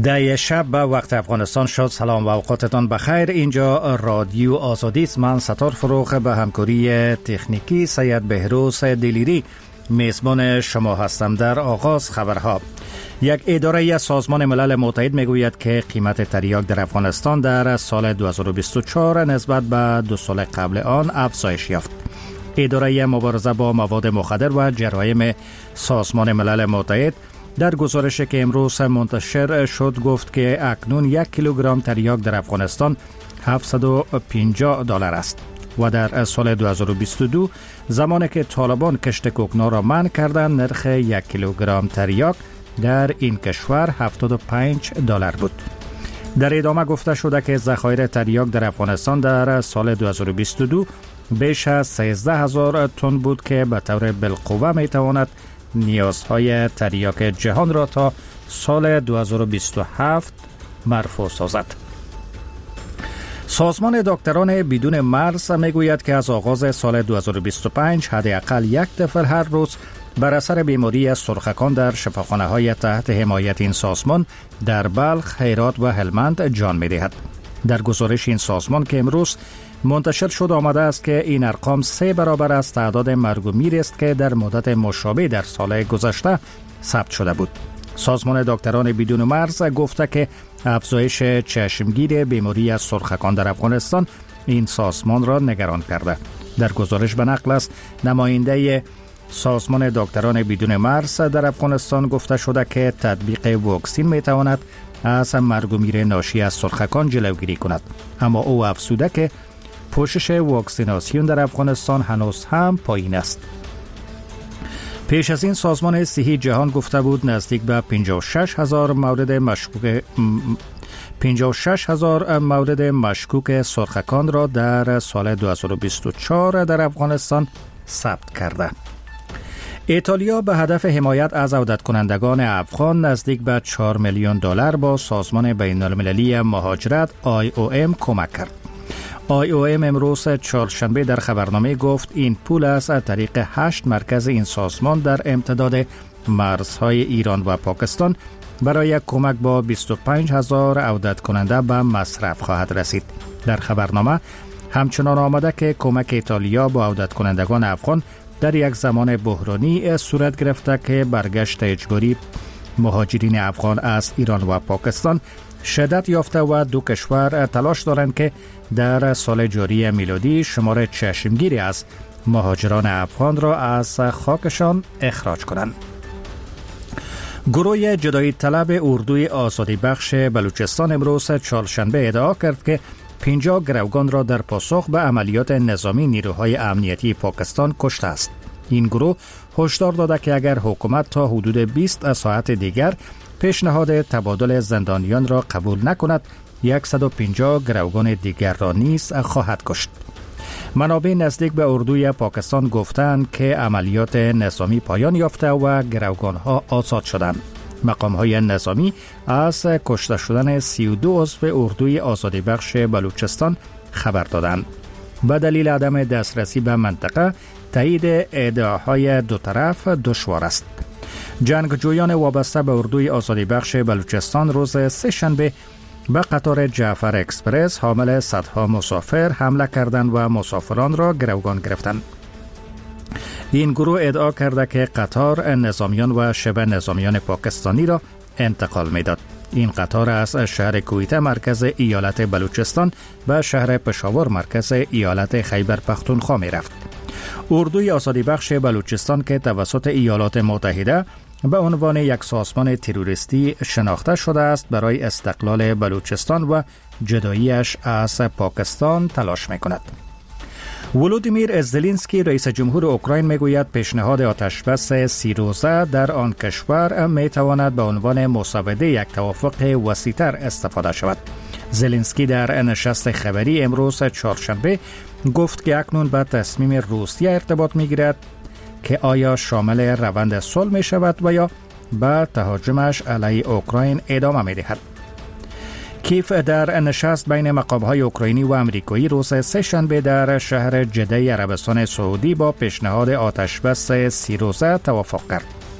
ده شب به وقت افغانستان شد. سلام و اوقاتتان بخیر. اینجا رادیو آزادی است. من ستار فروغ به همکاری تکنیکی سید بهروز دلیری میزبان شما هستم. در آغاز خبرها. یک اداره سازمان ملل متحد میگوید که قیمت تریاک در افغانستان در سال 2024 نسبت به 2 سال قبل آن افزایش یافت. اداره مبارزه با مواد مخدر و جرایم سازمان ملل متحد در گزارشی که امروز منتشر شد گفت که اکنون 1 کیلوگرم تریاک در افغانستان $750 است و در سال 2022 زمانی که طالبان کشت کوکنار را منع کردند نرخ 1 کیلوگرم تریاک در این کشور $75 بود. در ادامه گفته شده که ذخایر تریاک در افغانستان در سال 2022 بیش از 13,000 تن بود که به طور بالقوه می تواند نیازهای تریاک جهان را تا سال 2027 مرفوع سازد. سازمان دکتران بدون مرز میگوید که از آغاز سال 2025 حداقل 1 طفل هر روز بر اثر بیماری سرخکان در شفاخانه‌های تحت حمایت این سازمان در بلخ، هرات و هلمند جان می‌دهد. در گزارش این سازمان که امروز منتشر شد آمده است که این ارقام 3 برابر از تعداد مرگ و میر است که در مدت مشابه در سال گذشته ثبت شده بود. سازمان دکتران بدون مرز گفته که افزایش چشمگیر بیماری سرخکان در افغانستان این سازمان را نگران کرده. در گزارش به نقل از نماینده سازمان دکتران بدون مرز در افغانستان گفته شده که تطبیق واکسن میتواند از مرگ و میر ناشی از سرخکان جلوگیری کند، اما او افزوده که پوشش واکسیناسیون در افغانستان هنوز هم پایین است. پیش از این سازمان صحی جهان گفته بود نزدیک به 56,000 مورد مشکوک سرخکان را در سال 2024 در افغانستان ثبت کرده. ایتالیا به هدف حمایت از عودت کنندگان افغان نزدیک به $4 میلیون با سازمان بین المللی مهاجرت IOM کمک کرد. IOM امروز چهارشنبه در خبرنامه گفت این پول از طریق 8 مرکز این سازمان در امتداد مرزهای ایران و پاکستان برای کمک با 25,000 عودت کننده به مصرف خواهد رسید. در خبرنامه همچنان آمده که کمک ایتالیا با عودت کنندگان افغان در یک زمان بحرانی صورت گرفته که برگشت اجباری مهاجرین افغان از ایران و پاکستان شدت یافته و دو کشور تلاش دارند که در سال جاری میلادی شمار چشمگیری از مهاجران افغان را از خاکشان اخراج کنند. گروه جدایی طلب اردوی آزادی بخش بلوچستان امروز چهارشنبه ادعا کرد که 50 گروگان را در پاسخ به عملیات نظامی نیروهای امنیتی پاکستان کشته است. این گروه هشدار داده که اگر حکومت تا حدود 20 ساعت دیگر پیشنهاد تبادل زندانیان را قبول نکند 150 گروگان دیگر را نیز خواهد کشت. منابع نزدیک به اردوی پاکستان گفتند که عملیات نظامی پایان یافته و گروگان ها آزاد شدند. مقام های نظامی از کشته شدن 32 عضو اردوی آزادی بخش بلوچستان خبر دادند. به دلیل عدم دسترسی به منطقه تایید ادعاهای دو طرف دشوار است. جنگجویان وابسته به اردوی آزادی بخش بلوچستان روز سه‌شنبه به قطار جعفر اکسپرس حامل صدها مسافر حمله کردند و مسافران را گروگان گرفتند. این گروه ادعا کرده که قطار نظامیان و شبه نظامیان پاکستانی را انتقال می‌داد. این قطار از شهر کویته مرکز ایالت بلوچستان به شهر پشاور مرکز ایالت خیبر پختونخوا می‌رفت. اردوی آزادی بخش بلوچستان که توسط ایالات متحده به عنوان یک سازمان تروریستی شناخته شده است برای استقلال بلوچستان و جداییش از پاکستان تلاش می‌کند. ولودیمیر زلنسکی رئیس جمهور اوکراین میگوید پیشنهاد آتشبس 30 روزه در آن کشور میتواند به عنوان مسوده یک توافق وسیع‌تر استفاده شود. زلنسکی در نشست خبری امروز چهارشنبه گفت که اکنون به تصمیم روسیه ارتباط میگیرد که آیا شامل روند صلح می شود و یا به تهاجمش علیه اوکراین ادامه می دهد. کیف در نشست بین مقام‌های اوکراینی و آمریکایی روز سه‌شنبه در شهر جده عربستان سعودی با پیشنهاد آتشبس 30 روزه توافق کرد.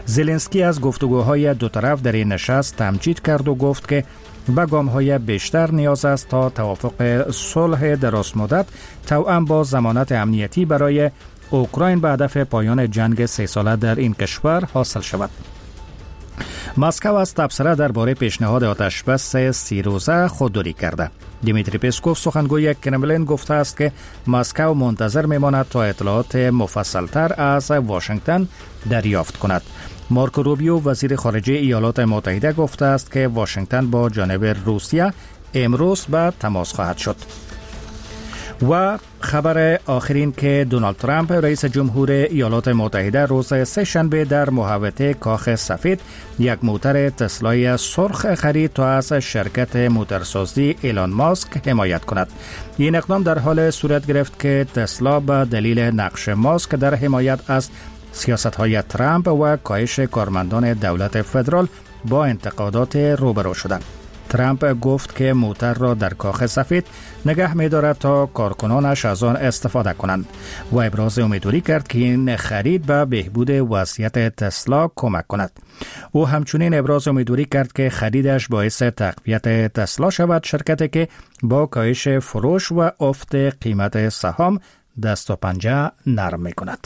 زلنسکی از گفتگوهای دو طرف در این نشست تمجید کرد و گفت که به گام‌های بیشتر نیاز است تا توافق صلح درازمدت توأم با ضمانت امنیتی برای اوکراین به هدف پایان جنگ 3 ساله در این کشور حاصل شود. مسکو از تبصره درباره پیشنهاد آتشبس 30 روزه خودداری کرده. دیمیتری پسکوف سخنگوی کرملین گفته است که مسکو منتظر میماند تا اطلاعات مفصلتر از واشنگتن دریافت کند. مارکو روبیو وزیر خارجه ایالات متحده گفته است که واشنگتن با جانب روسیه امروز به تماس خواهد شد. و خبر آخرین که دونالد ترامپ رئیس جمهور ایالات متحده روز سه‌شنبه در محوطه کاخ سفید یک موتر تسلای سرخ خرید تا از شرکت موترسازی ایلان ماسک حمایت کند. این اقدام در حال صورت گرفت که تسلا به دلیل نقش ماسک در حمایت از سیاست‌های ترامپ و کاهش کارمندان دولت فدرال با انتقادات روبرو شدند. ترامپ گفت که موتر را در کاخ سفید نگه می‌دارد تا کارکنانش از آن استفاده کنند و ابراز امیدواری کرد که این خرید به بهبود وضعیت تسلا کمک کند. او همچنین ابراز امیدواری کرد که خریدش باعث تقویت تسلا شود، شرکتی که با کاهش فروش و افت قیمت سهام دست و پنجه نرم می‌کند.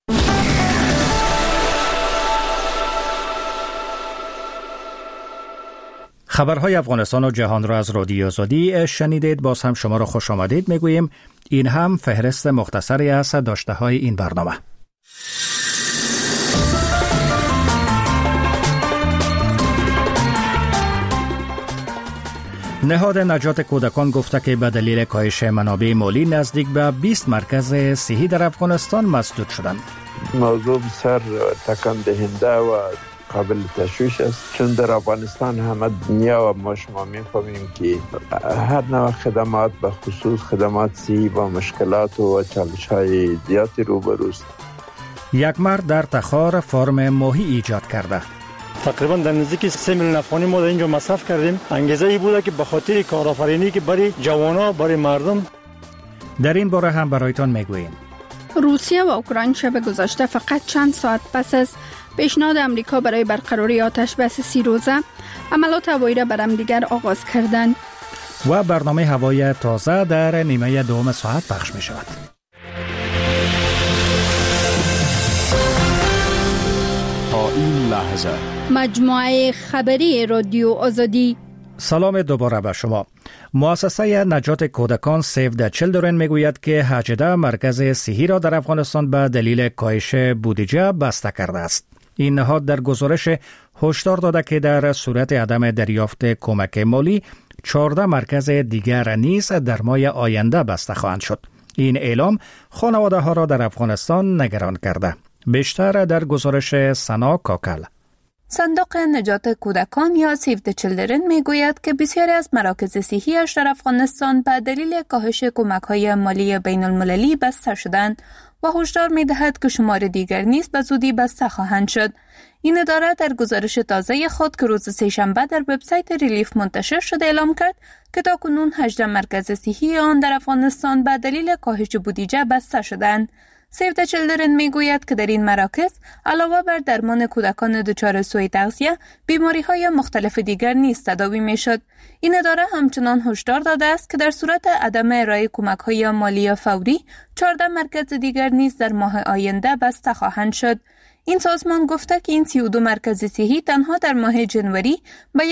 خبرهای افغانستان و جهان را از رادیو آزادی شنیدید. باز هم شما را خوش آمدید میگوییم. این هم فهرست مختصری از داشته های این برنامه. نهاد نجات کودکان گفته که به دلیل کاهش منابع مالی نزدیک به 20 مرکز صحی در افغانستان مسدود شدند. موضوع بسیار تکان دهنده و قابل تشویش است، چون در افغانستان همه دنیا و ما شما می‌فهمیم که هر نوع خدمات به خصوص خدمات صحی با مشکلات و چالش‌های زیادی روبروست. یک مرد در تخار فارم ماهی ایجاد کرده. تقریبا در نزدیک 3 میلیون افغانی ما در اینجا مصرف کردیم. انگیزه ای بوده که به خاطر کارآفرینی که برای جوانا، برای مردم. در این باره هم برایتان میگوییم. روسیه و اوکراین شب گذشته فقط چند ساعت پس از پیشنهاد امریکا برای برقراری آتش بس 30 روزه عملات هوایی را بر هم دیگر آغاز کردند. و برنامه هوای تازه در نیمه دوم ساعت پخش می شود. تا این لحظه مجموعه خبری رادیو آزادی. سلام دوباره به شما. مؤسسه نجات کودکان سیو د چیلدرن میگوید که 18 مرکز صحی را در افغانستان به دلیل کاهش بودجه بسته کرده است. این نهاد در گزارش هشدار داده که در صورت عدم دریافت کمک مالی 14 مرکز دیگر نیز در ماه آینده بسته خواهند شد. این اعلام خانواده ها را در افغانستان نگران کرده. بیشتر در گزارش سنا کاکل. صندوق نجات کودکان یا سیو د چیلدرن میگوید که بسیاری از مراکز صحی‌اش در افغانستان به دلیل کاهش کمک‌های مالی بین المللی بسته شدند و هشدار می‌دهد که شمار دیگر نیز به زودی بسته خواهند شد. این اداره در گزارش تازه خود که روز سه‌شنبه در وبسایت ریلیف منتشر شده اعلام کرد که تاکنون 18 مرکز صحی آن در افغانستان به دلیل کاهش بودجه بسته شدند. سیو د چیلدرن میگوید که در این مراکز علاوه بر درمان کودکان دچار سوء تغذیه، بیماری‌های مختلف دیگر نیز تداوی میشد. این اداره همچنان هشدار داده است که در صورت عدم ارائه کمک‌های مالی فوری، 14 مرکز دیگر نیز در ماه آینده بسته خواهند شد. این سازمان گفته که این 32 مرکز صحی تنها در ماه جنوری به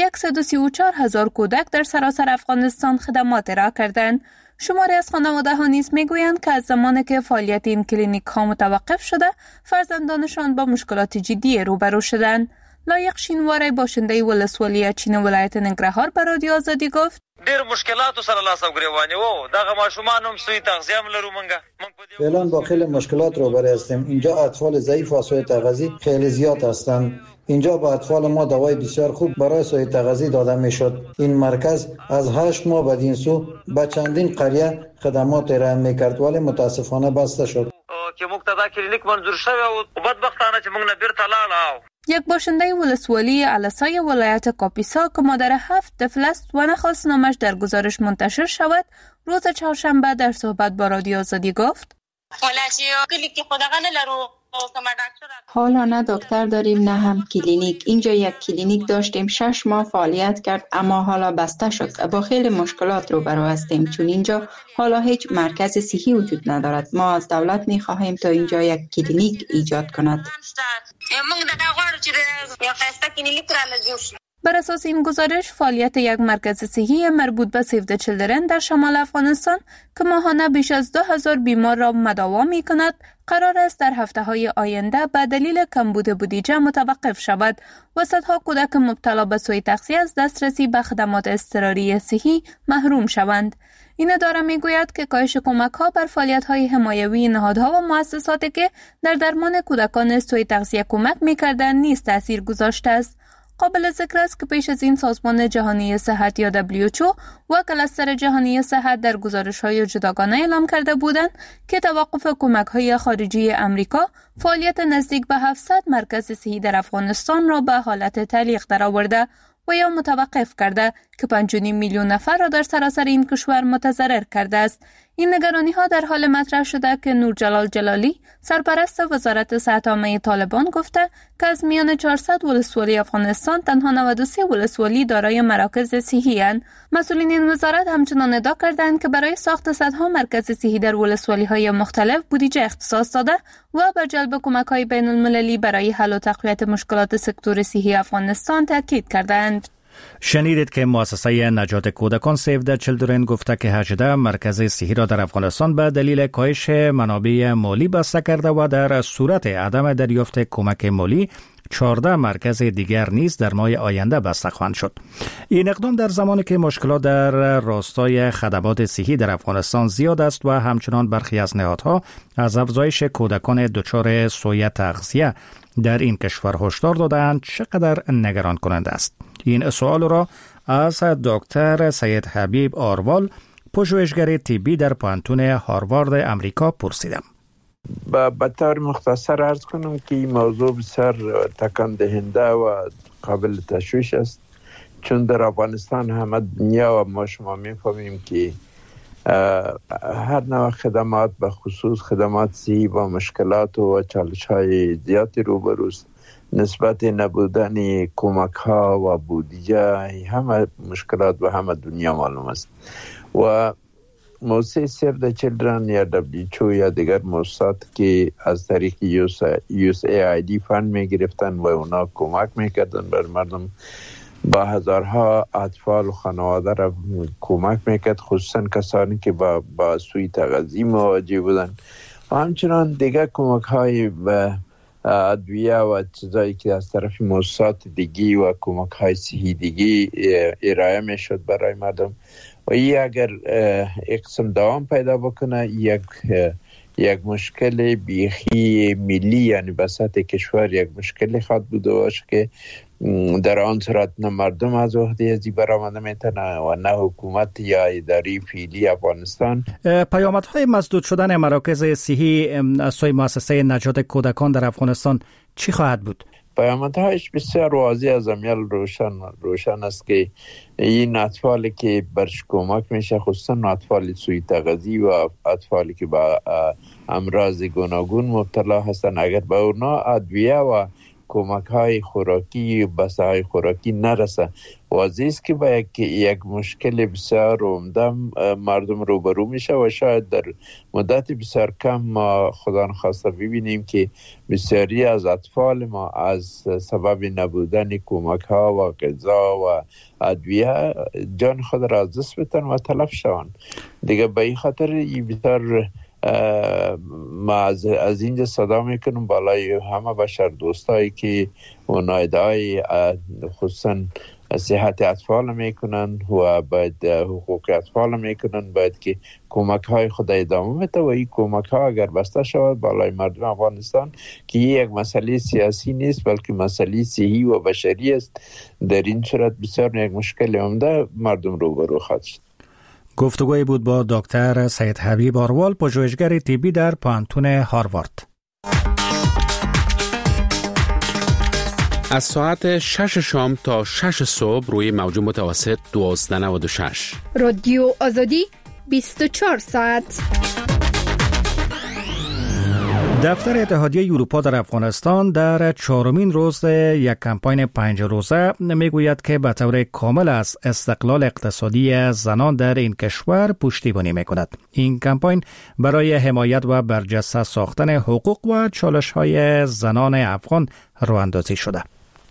134,000 کودک در سراسر افغانستان خدمات ارائه کردند. شماری از خانواده ها نیز میگویند که از زمانی که فعالیت این کلینیک ها متوقف شده، فرزندانشان با مشکلات جدی روبرو شدند. لایق شینواری باشنده ولسوالی چین ولایت ننګرهار به رادیو آزادی گفت: ډیر مشکلاتو سره لاس او ګریوانه وو، دغه ماشومان هم سوی تغذیه هم لرو منګه. فعلا با خیلی مشکلات روبرو هستیم. اینجا اطفال ضعیف و سوء تغذیه خیلی زیاد هستند. اینجا به اطفال ما دوای بسیار خوب برای سوء تغذیه داده میشد. این مرکز از 8 ماه بعد این سو به چندین قریه خدمات ارائه میکرد ولی متاسفانه بسته شد. که مقتدا کلینیک منظور شوی او بدبختانه چې موږ نه بیرته لاړو. یک باشنده ولسوالی علسای ولایت کاپیسا که مادر 7 طفل است و نخواست نامش در گزارش منتشر شود، روز چهارشنبه در صحبت با رادیو آزادی گفت: ولایت کلی کې خدغه نه لرو حالا نه دکتر داریم نه هم کلینیک. اینجا یک کلینیک داشتیم 6 ماه فعالیت کرد اما حالا بسته شد. با خیلی مشکلات روبرو هستیم چون اینجا حالا هیچ مرکز صحی وجود ندارد. ما از دولت می‌خواهیم تا اینجا یک کلینیک ایجاد کند. بر اساس این گزارش فعالیت یک مرکز صحی مربوط به سیو د چیلدرن در شمال افغانستان که ماهانه بیش از 2000 بیمار را مداوا می کند قرار است در هفته‌های آینده به دلیل کمبود بودجه متوقف شود و صدها کودک مبتلا به سوء تغذیه از دسترسی به خدمات اضطراری صحی محروم شوند. این اداره میگوید که کاهش کمک‌ها بر فعالیت‌های حمایوی نهادها و مؤسساتی که در درمان کودکان سوء تغذیه کمک می‌کردند نیز تأثیر گذاشته است. قابل ذکر است که پیش از این سازمان جهانی صحت یا WHO و کلستر جهانی صحت در گزارش‌های جداگانه اعلام کرده بودند که توقف کمک‌های خارجی امریکا فعالیت نزدیک به 700 مرکز صحی در افغانستان را به حالت تعلیق درآورده و یا متوقف کرده که 5.5 میلیون نفر را در سراسر این کشور متضرر کرده است. این نگرانی‌ها در حال مطرح شده که نورجلال جلالی سرپرست وزارت صحت عامه طالبان گفته که از میان 400 ولسوالی افغانستان تنها 93 ولسوالی دارای مراکز صحی اند. مسئولین این وزارت همچنان ادعا کردند که برای ساخت صدها مرکز صحی در ولسوالی‌های مختلف بودجه اختصاص داده و بر جلب کمک‌های بین‌المللی برای حل و تقویت مشکلات سکتور صحی افغانستان تاکید کردند. شنیدید که مؤسسه نجات کودکان سیو د چیلدرن گفته که 18 مرکز صحی را در افغانستان به دلیل کاهش منابع مالی بسته کرده و در صورت عدم دریافت کمک مالی 14 مرکز دیگر نیز در ماه آینده بسته خواهند شد. این اقدام در زمانی که مشکلات در راستای خدمات صحی در افغانستان زیاد است و همچنان برخی از نهادها از افزایش کودکان دچار سوء تغذیه در این کشور هشدار دادند چقدر نگران کننده است. این سوال را از دکتر سید حبیب آروال، پژوهشگر طبی در پوهنتون هاروارد امریکا پرسیدم. به طور مختصر عرض کنم که این موضوع بسیار تکان دهنده و قابل تشویش است، چون در افغانستان همه دنیا و ما شما میفهمیم که هر نوع خدمات به خصوص خدمات صحی با مشکلات و چالش‌های زیادی روبروست. نسبت نبودن کمک ها و بودجه همه مشکلات به همه دنیا معلوم است و موسسه سیو د چیلدرن یا WHO یا دیگر موسسات که از طریق USAID فند می گرفتن و اونا کمک می کردن بر مردم، با هزارها اطفال و خانواده را کمک می کرد، خصوصا کسانی که با سوء تغذیه مواجه بودن و همچنان دیگر کمک های به ادویه و چیزایی که از طرف مؤسسات دیگی و کمک های صحی دیگی ارائه می شد برای مردم و این اگر اقسام دوام پیدا بکنه یک مشکل بیخی ملی، یعنی بساط کشور یک مشکل خواهد بوده باشه که در آن صورت نه مردم از عهده ازی برآمده میتونه و نه حکومت یا اداره فعلی افغانستان. پیامدهای مسدود شدن مراکز صحی از سوی مؤسسه نجات کودکان در افغانستان چی خواهد بود؟ پیامدهایش بسیار واضح از امیال روشن است که این اطفالی که برش کمک میشه، خصوصا اطفال سوء تغذیه و اطفالی که با امراض گوناگون مبتلا هستن، اگر به اونا ادویه و کمک های خوراکی، بسته های خوراکی نرسه، واضح است که با یک مشکل بسیار عمده مردم روبرو میشه و شاید در مدت بسیار کم ما خدا نخواسته ببینیم که بسیاری از اطفال ما از سبب نبودن کمک ها و غذا و ادویه جان خود را از دست بدن و تلف شوند. دیگه به این خاطر بسیار ما از اینجا صدا میکنم بالای همه بشر دوستایی که اونا ادعای خصوصا صحت اطفال میکنن و باید حقوق اطفال میکنن، باید که کمک های خود ادامه بده و این کمک ها اگر بسته شود بالای مردم افغانستان که یک مسئله سیاسی نیست بلکه مسئله صحی و بشری است، در این صورت بسیار یک مشکل عمده مردم روبرو خواهد شد. گفتگوی بود با دکتر سید حبیب آروال، پژوهشگر طبی در پوهنتون هاروارد. از ساعت 6 شام تا 6 صبح روی موج متوسط 1296 رادیو آزادی 24 ساعت. دفتر اتحادیه اروپا در افغانستان در 4مین روز یک کمپاین 5 روزه میگوید که به طور کامل از استقلال اقتصادی زنان در این کشور پشتیبانی میکند. این کمپاین برای حمایت و برجسته ساختن حقوق و چالش‌های زنان افغان راه اندازی شده.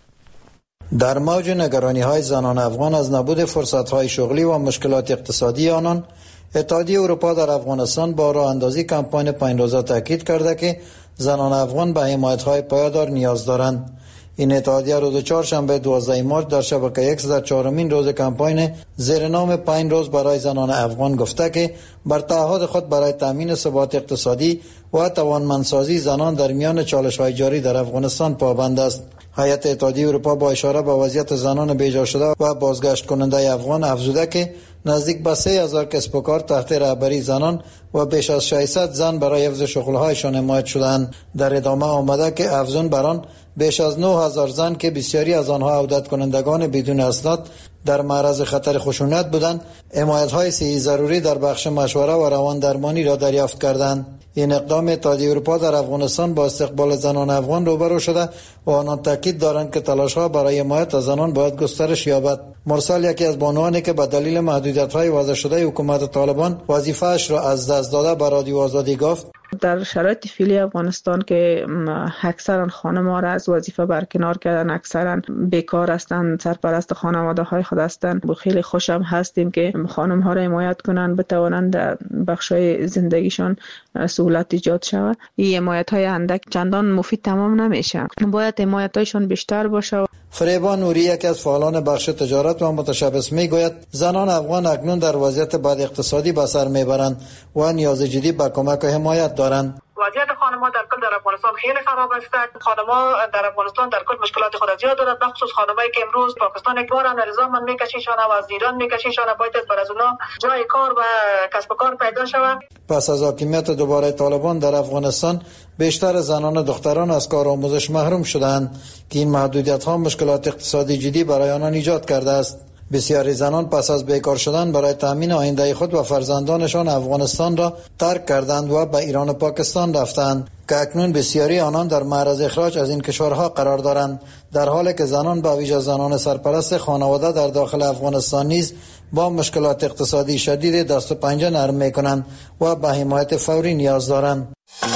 در موج نگرانی‌های زنان افغان از نبود فرصت‌های شغلی و مشکلات اقتصادی آنان، اتحادیه اروپا در افغانستان با راه اندازی کمپاین 5 روزه تاکید کرده که زنان افغان به حمایت‌های پایدار نیاز دارند. این اتحادیه روز چهارشنبه 12 مارس در شبکه X در 4مین روز کمپاین زیر نام 5 روز برای زنان افغان گفته که بر تعهد خود برای تامین ثبات اقتصادی و توانمندسازی زنان در میان چالش‌های جاری در افغانستان پابند است. هیئت اتحادیه اروپا با اشاره به وضعیت زنان بیجا شده و بازگشت کننده افغان افزوده که نزدیک به 3000 کسب و کار تحت رهبری زنان و بیش از 600 زن برای حفظ شغل‌هایشان حمایت شدند. در ادامه آمده که افزون بر آن بیش از 9000 زن که بسیاری از آنها عودت کنندگان بدون اسناد در معرض خطر خشونت بودند، حمایت‌های صحی ضروری در بخش مشوره و روان درمانی را دریافت کردند. این اقدام اتحادیه اروپا در افغانستان با استقبال زنان افغان روبرو شده و آنان تاکید دارند که تلاش‌ها برای حمایت از زنان باید گسترش یابد. مرسل یکی از بانوانی که به دلیل محدودیت‌های وضع شده حکومت طالبان وظیفه‌اش را از دست داده به رادیو آزادی گفت: در شرایط فعلی افغانستان که اکثرا خانم‌ها را از وظیفه برکنار کردن، اکثرا بیکار هستند، سرپرست خانواده‌های خود هستند، خیلی خوشم هستیم که خانم‌ها را حمایت کنند، بتوانند در بخش‌های زندگیشان سهولت ایجاد شود. این حمایت‌های اندک چندان مفید تمام نمیشه، باید حمایت‌هایشان بیشتر باشه. فریبا نوری یکی از فعالان بخش تجارت و متشبث میگوید زنان افغان اکنون در وضعیت بد اقتصادی به سر میبرند و نیاز جدی به کمک و حمایت دارند. وضعیت خانم‌ها در کل در افغانستان خیلی خراب است. خانم‌ها در افغانستان در کل مشکلات خود زیاد دارند، بخصوص خانمایی که امروز پاکستان یک بار نظام میکشیشان و از ایران میکشیشان، باید بر از اونها جای کار و کسب و کار پیدا شود. پس از حاکمیت دوباره طالبان در افغانستان بیشتر زنان و دختران از کار آموزش محروم شدند که این محدودیت‌ها مشکلات اقتصادی جدی برای آنان ایجاد کرده است. بسیاری زنان پس از بیکار شدن برای تامین آینده خود و فرزندانشان افغانستان را ترک کردند و به ایران و پاکستان رفتند که اکنون بسیاری آنان در معرض اخراج از این کشورها قرار دارند، در حالی که زنان به ویژه زنان سرپرست خانواده در داخل افغانستان نیز با مشکلات اقتصادی شدید دست و پنجه نرم می‌کنند و به حمایت فوری نیاز دارند.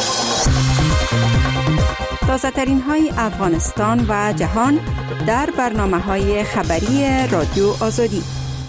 تازه‌ترین های افغانستان و جهان در برنامه‌های خبری رادیو آزادی.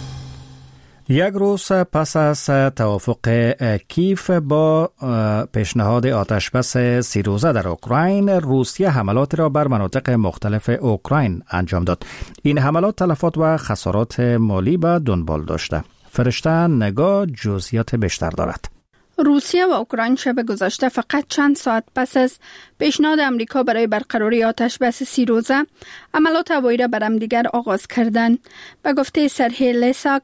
یک روز پس از توافق کیف با پیشنهاد آتشبس 3 روزه در اوکراین، روسیه حملات را بر مناطق مختلف اوکراین انجام داد. این حملات تلفات و خسارات مالی به دنبال داشته. فرشته نگاه جزئیات بیشتر دارد. روسیه و اوکراین شب گذشته فقط چند ساعت پس از پیشنهاد امریکا برای برقراری آتشبس 3 روزه عملات هوایی را بر همدیگر آغاز کردند. به گفته سرهی لیساک،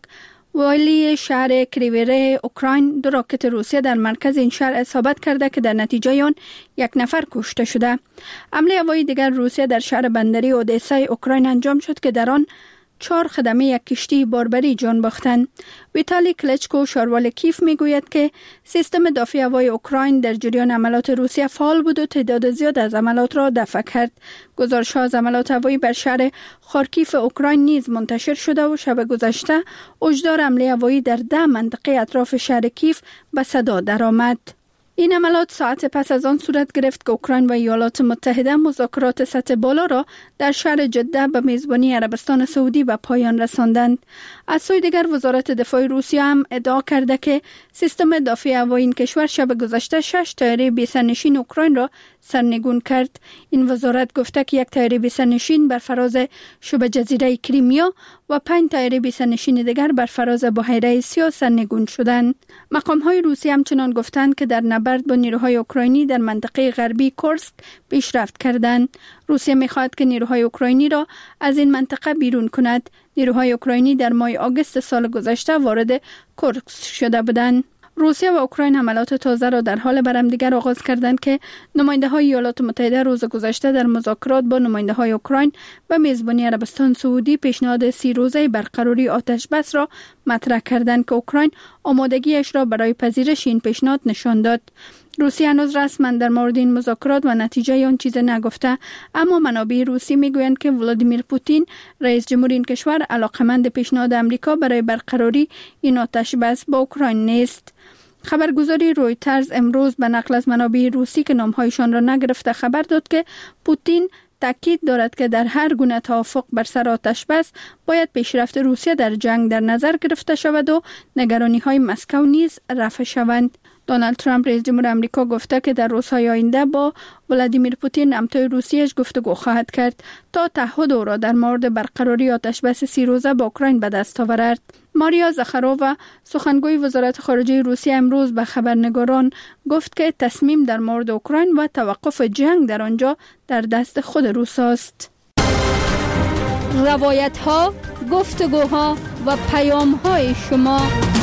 والی شهر کریویره اوکراین، 2 راکت روسیه در مرکز این شهر اصابت کرده که در نتیجه آن 1 نفر کشته شده. حمله هوایی دیگر روسیه در شهر بندری اودسای اوکراین انجام شد که در آن 4 خدمه یک کشتی باربری جان باختند. ویتالی کلچکو شاروال کیف میگوید که سیستم دفاعی هوایی اوکراین در جریان عملات روسیه فعال بود و تعداد زیاد از عملات را دفع کرد. گزارش‌ها از عملات هوایی بر شهر خارکیف اوکراین نیز منتشر شده و شب گذشته هشدار حمله هوایی در 10 منطقه اطراف شهر کیف به صدا درآمد. این عملات ساعت پس از آن صورت گرفت که اوکراین و ایالات متحده مذاکرات سطح بالا را در شهر جده به میزبانی عربستان سعودی به پایان رساندند. از سوی دیگر وزارت دفاع روسیه هم ادعا کرده که سیستم دفاعی هوایی این کشور شب گذشته 6 طیاره بی‌سرنشین اوکراین را سرنگون کرد. این وزارت گفته که 1 طیاره بی‌سرنشین بر فراز شبه جزیره کریمیا و 5 طیاره بی‌سرنشین دیگر بر فراز بحیره سیاه سرنگون شدند. مقام‌های روسی همچنان گفتند که در نبرد با نیروهای اوکراینی در منطقه غربی کورسک پیشرفت کردند. روسیه می‌خواهد که نیروهای اوکراینی را از این منطقه بیرون کند. نیروهای اوکراینی در ماه آگوست سال گذشته وارد کورسک شده بودند. روسیه و اوکراین حملات تازه را در حال بر همدیگر آغاز کردند که نماینده‌های ایالات متحده روز گذشته در مذاکرات با نماینده‌های اوکراین و میزبانی عربستان سعودی پیشنهاد 30 روزه برقراری آتشبس را مطرح کردند که اوکراین آمادگیش را برای پذیرش این پیشنهاد نشان داد. روسیه هنوز رسما در مورد این مذاکرات و نتیجه آن چیز نگفته، اما منابع روسی میگویند که ولادیمیر پوتین رئیس جمهور این کشور علاقمند پیشنهاد امریکا برای برقراری این آتش بس با اوکراین نیست. خبرگزاری رویترز امروز به نقل از منابع روسی که نامهایشان را نگرفته خبر داد که پوتین تاکید دارد که در هر گونه توافق بر سر آتش بس باید پیشرفت روسیه در جنگ در نظر گرفته شود و نگرانی‌های مسکو نیز رفع شوند. دونالد ترامپ رئیس جمهور آمریکا گفته که در روزهای آینده با ولادیمیر پوتین همتای روسیه‌اش گفتگو خواهد کرد تا تعهد او را در مورد برقراری آتش بس 30 روزه با اوکراین به دست آورد. ماریا زخارووا سخنگوی وزارت خارجه روسیه امروز به خبرنگاران گفت که تصمیم در مورد اوکراین و توقف جنگ در آنجا در دست خود روس است. روایت‌ها، گفتگوها و پیام‌های شما.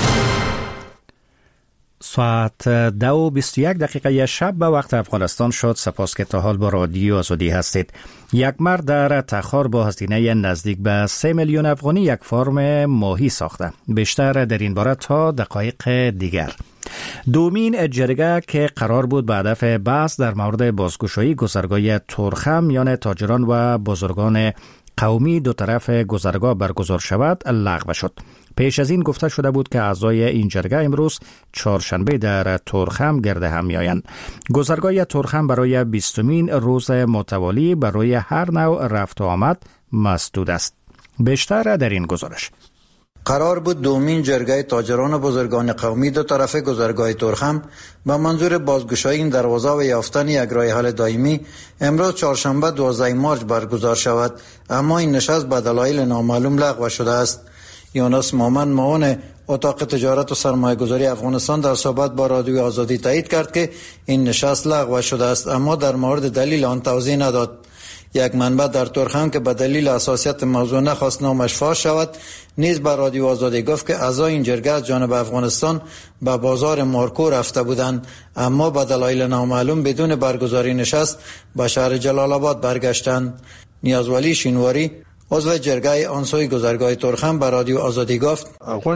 ساعت 2:21 شب به وقت افغانستان شد. سپاس که تا حال با رادیو آزادی هستید. یک مرد در تخار با هزینه نزدیک به 3 میلیون افغانی یک فارم ماهی ساخته. بیشتر در این باره تا دقایق دیگر. دومین جرگه که قرار بود به هدف بحث در مورد بازگشایی گذرگاه تورخم میان تاجران و بزرگان قومی دو طرف گذرگاه برگزار شود لغو شد. پیش از این گفته شده بود که اعضای این جرگه امروز چهارشنبه در تورخم گرد هم میآیند. گذرگاه تورخم برای 20مین روز متوالی برای هر نوع رفت و آمد مسدود است. بیشتر در این گزارش. قرار بود دومین جرگه تاجران و بزرگان قومی دو طرف گذرگاه تورخم به منظور بازگشایی این دروازه و یافتن یک راه حل دائمی امروز چهارشنبه 12 مارس برگزار شود، اما این نشست به دلایل نامعلوم لغو شده است. یونس مومن معاون اتاق تجارت و سرمایه گذاری افغانستان در صحبت با رادیو آزادی تایید کرد که این نشست لغو شده است، اما در مورد دلیل آن توضیح نداد. یک منبع در تورخم که به دلیل حساسیت موضوع نخواست نامش فاش شود نیز به رادیو آزادی گفت که اعضای این جرگه از جانب افغانستان به بازار مارکو رفته بودند، اما به دلایل نامعلوم بدون برگزاری نشست به شهر جلال آباد برگشتند. نیازولی شینواری عضو جرگه آنسوی گذرگاه تورخم به رادیو آزادی گفت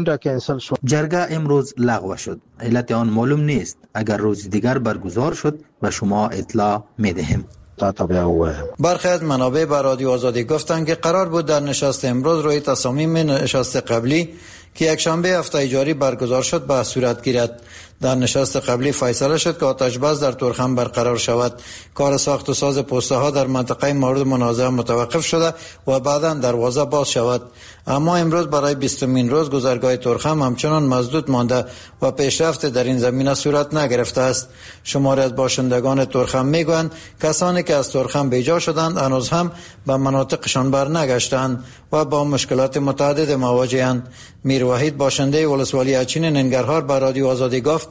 جرگه امروز لغو شد. علت آن معلوم نیست. اگر روز دیگر برگزار شد به شما اطلاع می‌دهیم. برخی از منابع به رادیو آزادی گفتند که قرار بود در نشست امروز روی تصامیم نشست قبلی که یک شنبه هفته جاری برگزار شد به صورت گیرد. در نشست قبلی فیصله شد که آتش بس در تورخم برقرار شود. کار ساخت و ساز پوسته ها در منطقه مورد منازعه متوقف شده و بعداً دروازه باز شود، اما امروز برای 20مین روز گذرگاه تورخم همچنان مسدود مانده و پیشرفت در این زمینه صورت نگرفته است. شماری از باشندگان تورخم میگویند کسانی که از تورخم بیجا شدند هنوز هم به مناطقشان برنگشتند و با مشکلات متعدد مواجهند. میر وحید باشنده ولسوالی اچین ننگرهار به رادیو آزادی گفت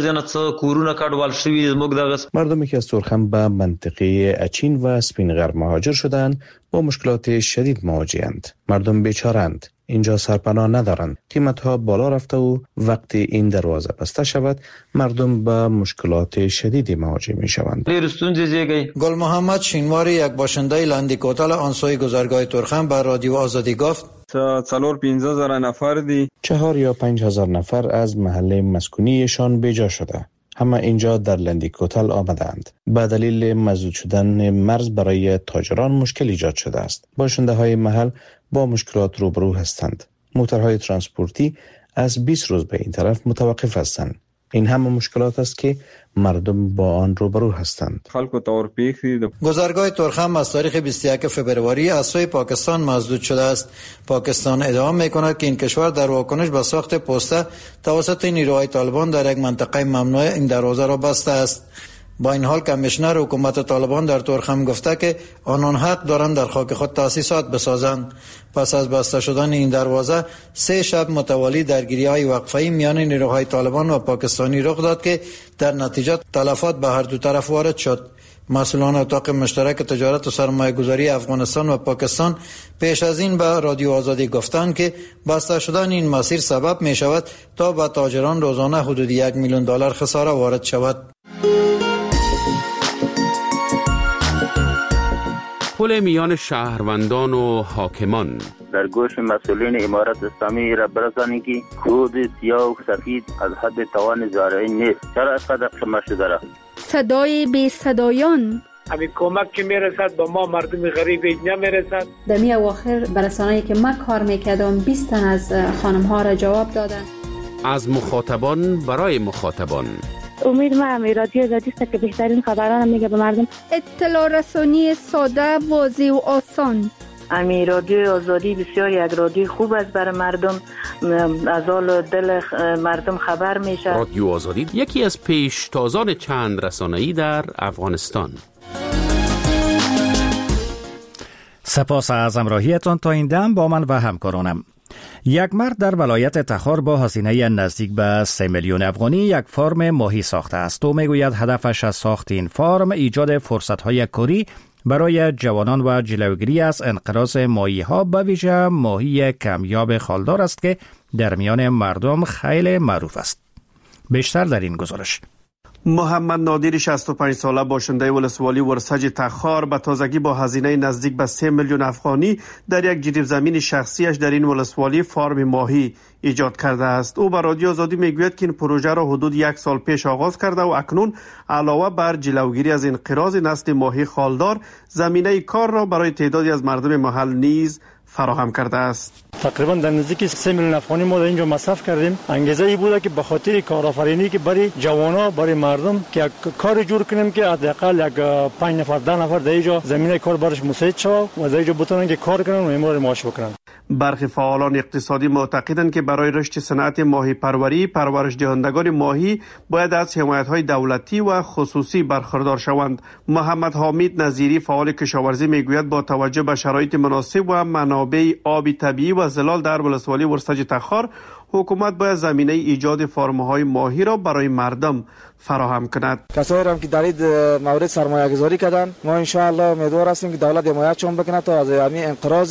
مردمی که از تورخم به منطقه اچین و سپینغر مهاجر شدند با مشکلات شدید مواجهند. مردم بیچارند، اینجا سرپناه ندارند. قیمت‌ها بالا رفته و وقتی این دروازه بسته شود مردم به مشکلات شدیدی مواجه می‌شوند. گل محمد شینواری یک باشنده لندی کوتل آنسوی گذرگاه تورخم به رادیو آزادی گفت 4,000 نفر دی 4 یا 5,000 نفر از محله مسکونیشان بیجا شده. همه اینجا در لندی کوتل آمدند. به دلیل مسدود شدن مرز برای تاجران مشکل ایجاد شده است. باشنده های محل با مشکلات روبرو هستند. موتورهای ترانسپورتی از 20 روز به این طرف متوقف هستند. این همه مشکلات است که مردم با آن روبرو هستند. گذرگاه تورخم از تاریخ 21 فبروری از سوی پاکستان مسدود شده است. پاکستان ادعا می‌کند که این کشور در واکنش به ساخت پوسته توسط نیروهای طالبان در یک منطقه ممنوع این دروازه را بسته است. با این حال کمیشنر حکومت طالبان در تورخم گفته که آنان حق دارند در خاک خود تأسیسات بسازند. پس از بسته شدن این دروازه 3 شب متوالی درگیری‌های وقفه‌ای میان نیروهای طالبان و پاکستانی رخ داد که در نتیجه تلفات به هر دو طرف وارد شد. مسئولان اتاق مشترک تجارت و سرمایه گذاری افغانستان و پاکستان پیش از این به رادیو آزادی گفتند که بسته شدن این مسیر سبب می شود تا به تاجران روزانه حدود $1 میلیون خساره وارد شود. پل میان شهروندان و حاکمان در گوش مسئولین امارت اسلامی را برسانید که کود سیاه و سفید از حد توان زارعین نیست. چرا اینقدر شما شده را صدای بی صدایان. همین کمک که میرسد با ما مردم غریب نمیرسد. در می اواخر برسانه‌ای که من کار میکردم 20 تن از خانم ها را جواب دادن. از مخاطبان برای مخاطبان. امید ما رادیو آزادی است که بهترین خبران میگه به مردم. اطلاع رسانی ساده، واضح و آسان. امی رادیو آزادی بسیار یک رادیو خوب است برای مردم، از حال دل مردم خبر میشه. رادیو آزادی یکی از پیشتازان چند رسانه‌ای در افغانستان. سپاس از همراهیتان تا این دم با من و همکارانم. یک مرد در ولایت تخار با هزینه نزدیک به 3 میلیون افغانی یک فارم ماهی ساخته است و میگوید هدفش از ساخت این فارم ایجاد فرصت‌های کاری برای جوانان و جلوگیری از انقراض ماهی‌ها، به ویژه ماهی کمیاب خالدار است که در میان مردم خیلی معروف است. بیشتر در این گزارش. محمد نادری 65 ساله باشنده ولسوالی ورسج تخار به تازگی با هزینه نزدیک به 3 میلیون افغانی در یک جریب زمین شخصیش در این ولسوالی فارم ماهی ایجاد کرده است. او به رادیو آزادی میگوید که این پروژه را حدود 1 سال پیش آغاز کرده و اکنون علاوه بر جلوگیری از انقراض نسل ماهی خالدار، زمینه کار را برای تعدادی از مردم محل نیز فراهم کرده است. تقریبا در نزدیک 3 میلیون افغانی ما در اینجا مصرف کردیم. انگیزه ای بوده که به خاطر کارآفرینی که برای جوانا، برای مردم که کار جور کنیم که حداقل 5 نفر 10 نفر در اینجا زمینه کار برش مساعد شود و در اینجا بتونن که کار کنن و امرار معاش بکنن. برخی فعالان اقتصادی معتقدند که برای رشد صنعت ماهی پروری، پرورش دهندگان ماهی باید از حمایت‌های دولتی و خصوصی برخوردار شوند. محمد حامد نظیری فعال کشاورزی میگوید با توجه به شرایط مناسب و منابع آبی طبیعی و زلال در ولسوالی ورسج تخار، حکومت باید زمینه ایجاد فارم‌های ماهی را برای مردم فراهم کند. کسایی هم که در این مورد سرمایه‌گذاری کردن، ما ان شاء الله امیدوار هستیم که دولت حمایتشون بکنه تا از همین انقراض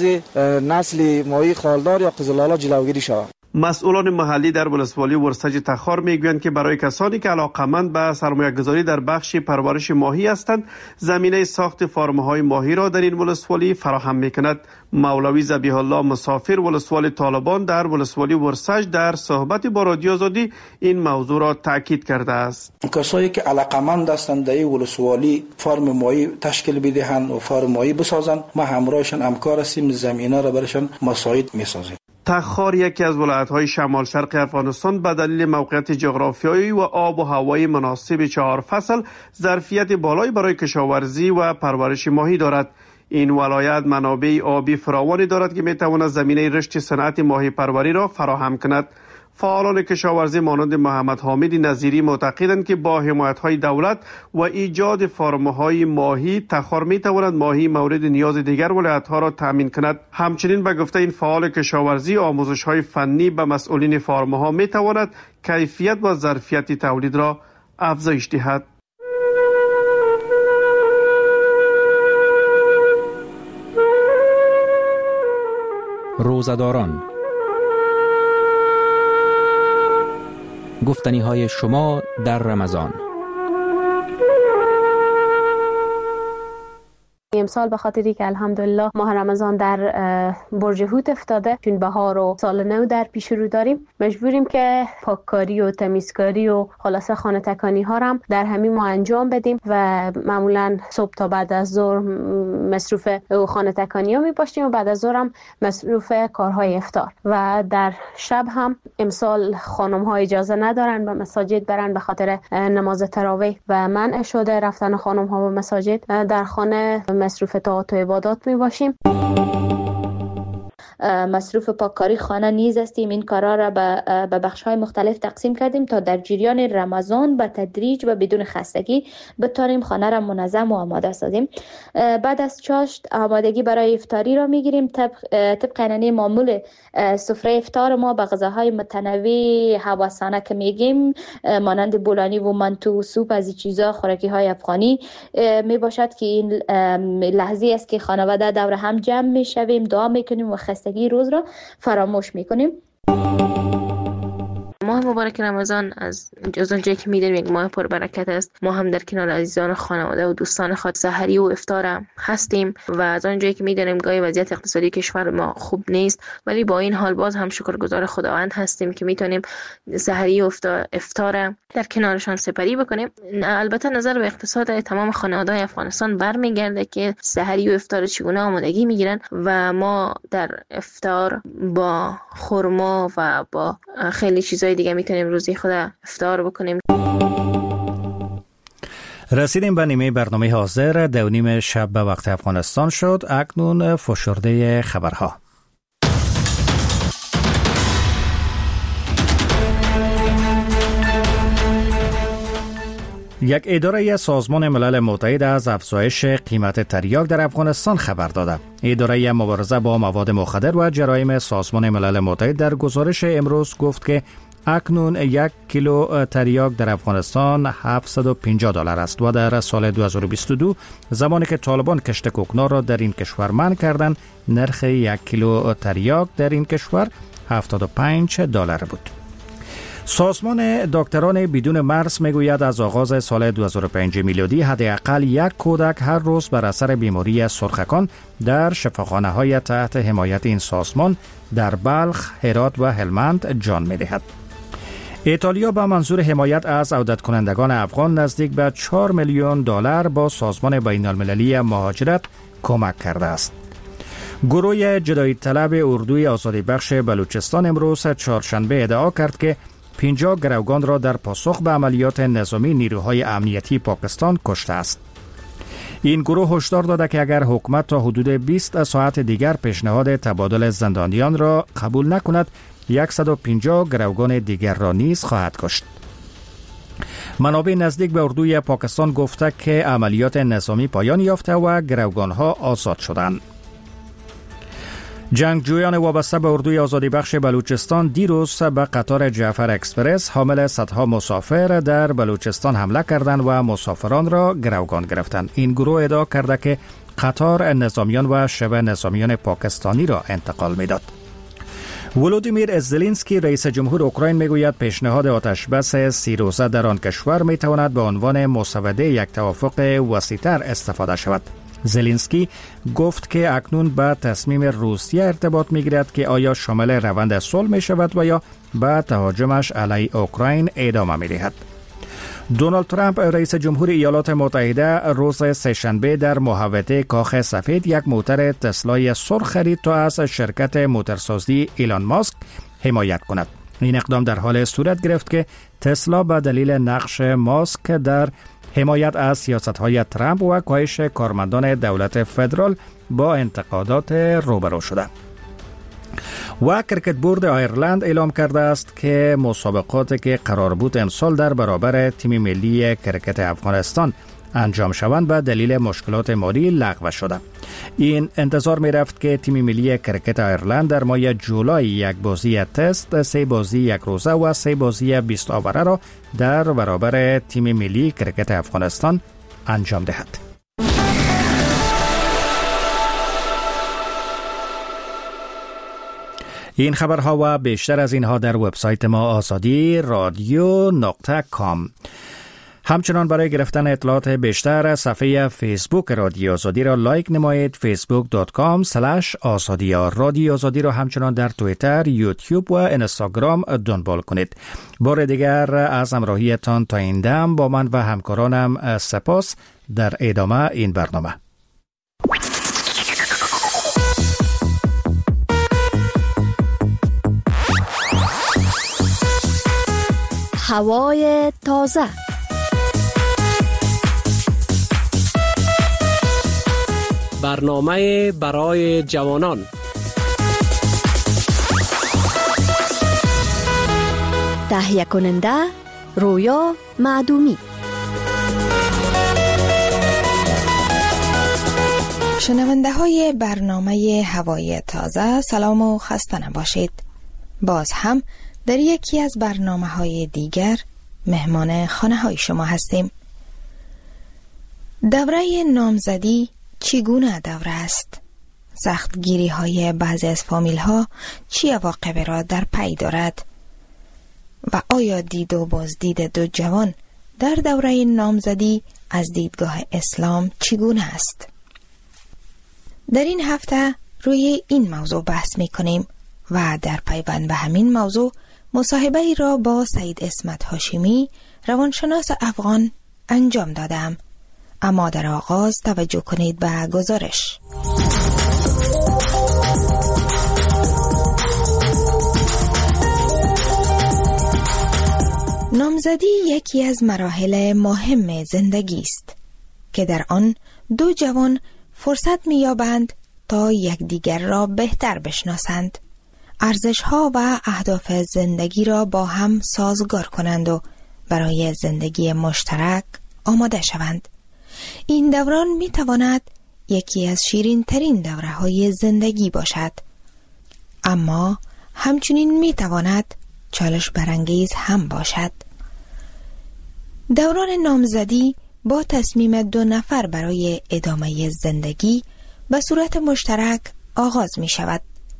نسل ماهی خالدار یا قزل‌لالا جلوگیری شود. مسئولان محلی در ولسوالی ورسج تخار میگویند که برای کسانی که علاقه‌مند به سرمایه‌گذاری در بخش پرورش ماهی هستند، زمینه ساخت فارم‌های ماهی را در این ولسوالی فراهم می‌کند. مولوی ذبیح الله مسافر ولسوالی طالبان در ولسوالی ورسج در صحبت با رادیو آزادی این موضوع را تاکید کرده است. کسایی که علاقه‌مند هستند در این ولسوالی فارم ماهی تشکیل بدهند و فارم ماهی بسازند، ما همراهشان همکار هستیم، زمینه را برایشان مساعد می‌سازیم. تخار یکی از ولایت‌های شمال شرق افغانستان به دلیل موقعیت جغرافیایی و آب و هوای مناسب 4 فصل ظرفیت بالایی برای کشاورزی و پرورش ماهی دارد. این ولایت منابع آبی فراوانی دارد که می‌تواند زمینه رشد صنعت ماهی پروری را فراهم کند. فعالان کشاورزی مانند محمد حامد نظیری معتقدند که با حمایت‌های دولت و ایجاد فارم‌های ماهی، تخار می‌تواند ماهی مورد نیاز دیگر ولایت‌ها را تامین کند. همچنین به گفته این فعال کشاورزی، آموزش‌های فنی به مسئولین فارم‌ها می‌تواند کیفیت و ظرفیت تولید را افزایش دهد. روزه‌داران، گفتنی های شما در رمضان. امسال به خاطری که الحمدلله ماه رمضان در برج حوت افتاده، چون بهار و سال نو در پیش رو داریم، مجبوریم که پاککاری و تمیزکاری و خلاصه خانه تکانی ها هم در همین ماه انجام بدیم و معمولا صبح تا بعد از ظهر مصروف خانه تکانی ها می باشیم و بعد از ظهر هم مصروف کارهای افطار و در شب هم امسال خانم ها اجازه ندارن به مساجد برن به خاطر نماز تراویح و منع شده رفتن خانم ها به مساجد. در خانه مصروف طاعات و عبادات می باشیم. مصروف پاککاری خانه نیز هستیم. این کارا را به بخش‌های مختلف تقسیم کردیم تا در جریان رمضان به تدریج و بدون خستگی بتوانیم خانه را منظم و آماده سازیم. بعد از چاشت آمادگی برای افطاری را میگیریم. طبق معمول سفره افطار ما به غذاهای متنوع هوسانه که میگیم مانند بولانی و منتو و سوپ، از این چیزا خوراکی‌های افغانی می باشد که این لحظه است که خانواده دور هم جمع میشویم، دعا میکنیم و خستگی روز را فراموش میکنیم. ماه مبارک رمضان از اونجایی که میدونیم یک ماه پربرکت است. ما هم در کنار عزیزان خانواده و دوستان خود سحری و افطار هستیم و از اونجایی که میدونیم گاهی وضعیت اقتصادی کشور ما خوب نیست، ولی با این حال باز هم شکرگزار خداوند هستیم که میتونیم سحری و افطار در کنارشان سپری بکنیم. البته نظر به اقتصاد تمام خانواده‌های افغانستان برمیگرده که سحری و افطار چگونه آمادگی میگیرن و ما در افطار با خرما و با خیلی چیزای دیگه میتونیم روزی خود افطار بکنیم. رسیدیم به نیمه برنامه حاضر. 2:30 شب به وقت افغانستان شد. اکنون فشرده خبرها. یک اداره سازمان ملل متحد از افزایش قیمت تریاک در افغانستان خبر داده. اداره مبارزه با مواد مخدر و جرایم سازمان ملل متحد در گزارش امروز گفت که اکنون 1 کیلو تریاک در افغانستان $750 است و در سال 2022 زمانی که طالبان کشت کوکنار را در این کشور منع کردند، نرخ 1 کیلو تریاک در این کشور $75 بود. سازمان دکتران بدون مرز میگوید از آغاز سال 2005 میلادی حداقل 1 کودک هر روز بر اثر بیماری سرخکان در شفاخانه‌های تحت حمایت این سازمان در بلخ، هرات و هلمند جان می‌دهد. ایتالیا به منظور حمایت از عودت کنندگان افغان نزدیک به $4 میلیون با سازمان بین المللی مهاجرت کمک کرده است. گروه جدایی طلب اردوی آزادی بخش بلوچستان امروز چهارشنبه ادعا کرد که 50 گروگان را در پاسخ به عملیات نظامی نیروهای امنیتی پاکستان کشته است. این گروه هشدار داده که اگر حکومت تا حدود 20 ساعت دیگر پیشنهاد تبادل زندانیان را قبول نکند، 150 گروگان دیگر را نیز خواهد کشت. منابع نزدیک به اردوی پاکستان گفته که عملیات نظامی پایان یافته و گروگانها آزاد شدند. جنگجویان وابسته به اردوی آزادی بخش بلوچستان دیروز به قطار جعفر اکسپرس حامل صدها مسافر در بلوچستان حمله کردند و مسافران را گروگان گرفتند. این گروه ادعا کرده که قطار نظامیان و شبه نظامیان پاکستانی را انتقال میداد. ولودیمیر زلنسکی رئیس جمهور اوکراین میگوید پیشنهاد آتشبس 30 روزه در آن کشور میتواند به عنوان مسوده یک توافق وسیع‌تر استفاده شود. زلنسکی گفت که اکنون به تصمیم روسیه ارتباط میگیرد که آیا شامل روند صلح می شود و یا به تهاجمش علیه اوکراین ادامه می دهد. دونالد ترامپ رئیس جمهور ایالات متحده روز سه‌شنبه در محوطه کاخ سفید یک موتر تسلای سرخ خرید تا از شرکت موترسازی ایلان ماسک حمایت کند. این اقدام در حال صورت گرفت که تسلا به دلیل نقش ماسک در حمایت از سیاست‌های ترامپ و کاهش کارمندان دولت فدرال با انتقادات روبرو شده. و کرکت بورد آیرلند اعلام کرده است که مسابقاتی که قرار بود امسال در برابر تیم ملی کرکت افغانستان انجام شوند به دلیل مشکلات مالی لغو شده. این انتظار می رفت که تیم ملی کرکت آیرلند در ماه جولای 1 بازی تست، 3 بازی 1 روزه و 3 بازی 20 آوره را در برابر تیم ملی کرکت افغانستان انجام دهد. این خبرها و بیشتر از اینها در وبسایت ما آزادی رادیو.com. همچنان برای گرفتن اطلاعات بیشتر صفحه فیسبوک رادیو آزادی را لایک نمایید. facebook.com/آزادی. رادیو آزادی را همچنان در توییتر، یوتیوب و اینستاگرام دنبال کنید. بار دیگر از همراهیتان تا این دم با من و همکارانم سپاس. در ادامه این برنامه هوای تازه. برنامه برای جوانان. تهیه کننده رویا معدومی. شنونده های برنامه هوای تازه، سلام و خسته نباشید. باز هم در یکی از برنامه های دیگر مهمان خانه های شما هستیم. دوره نامزدی چگونه دوره است؟ سختگیری های بعضی از فامیل ها چی عواقب را در پی دارد؟ و آیا دید و بازدید دو جوان در دوره نامزدی از دیدگاه اسلام چگونه است؟ در این هفته روی این موضوع بحث می کنیم و در پیوند به همین موضوع مصاحبه ای را با سید اسمت هاشمی روانشناس افغان انجام دادم. اما در آغاز توجه کنید به گزارش. نامزدی یکی از مراحل مهم زندگی است که در آن دو جوان فرصت می‌یابند تا یکدیگر را بهتر بشناسند، ارزش‌ها و اهداف زندگی را با هم سازگار کنند و برای زندگی مشترک آماده شوند. این دوران می‌تواند یکی از شیرین‌ترین دوره‌های زندگی باشد، اما همچنین می‌تواند چالش برانگیز هم باشد. دوران نامزدی با تصمیم دو نفر برای ادامه زندگی به صورت مشترک آغاز می شود.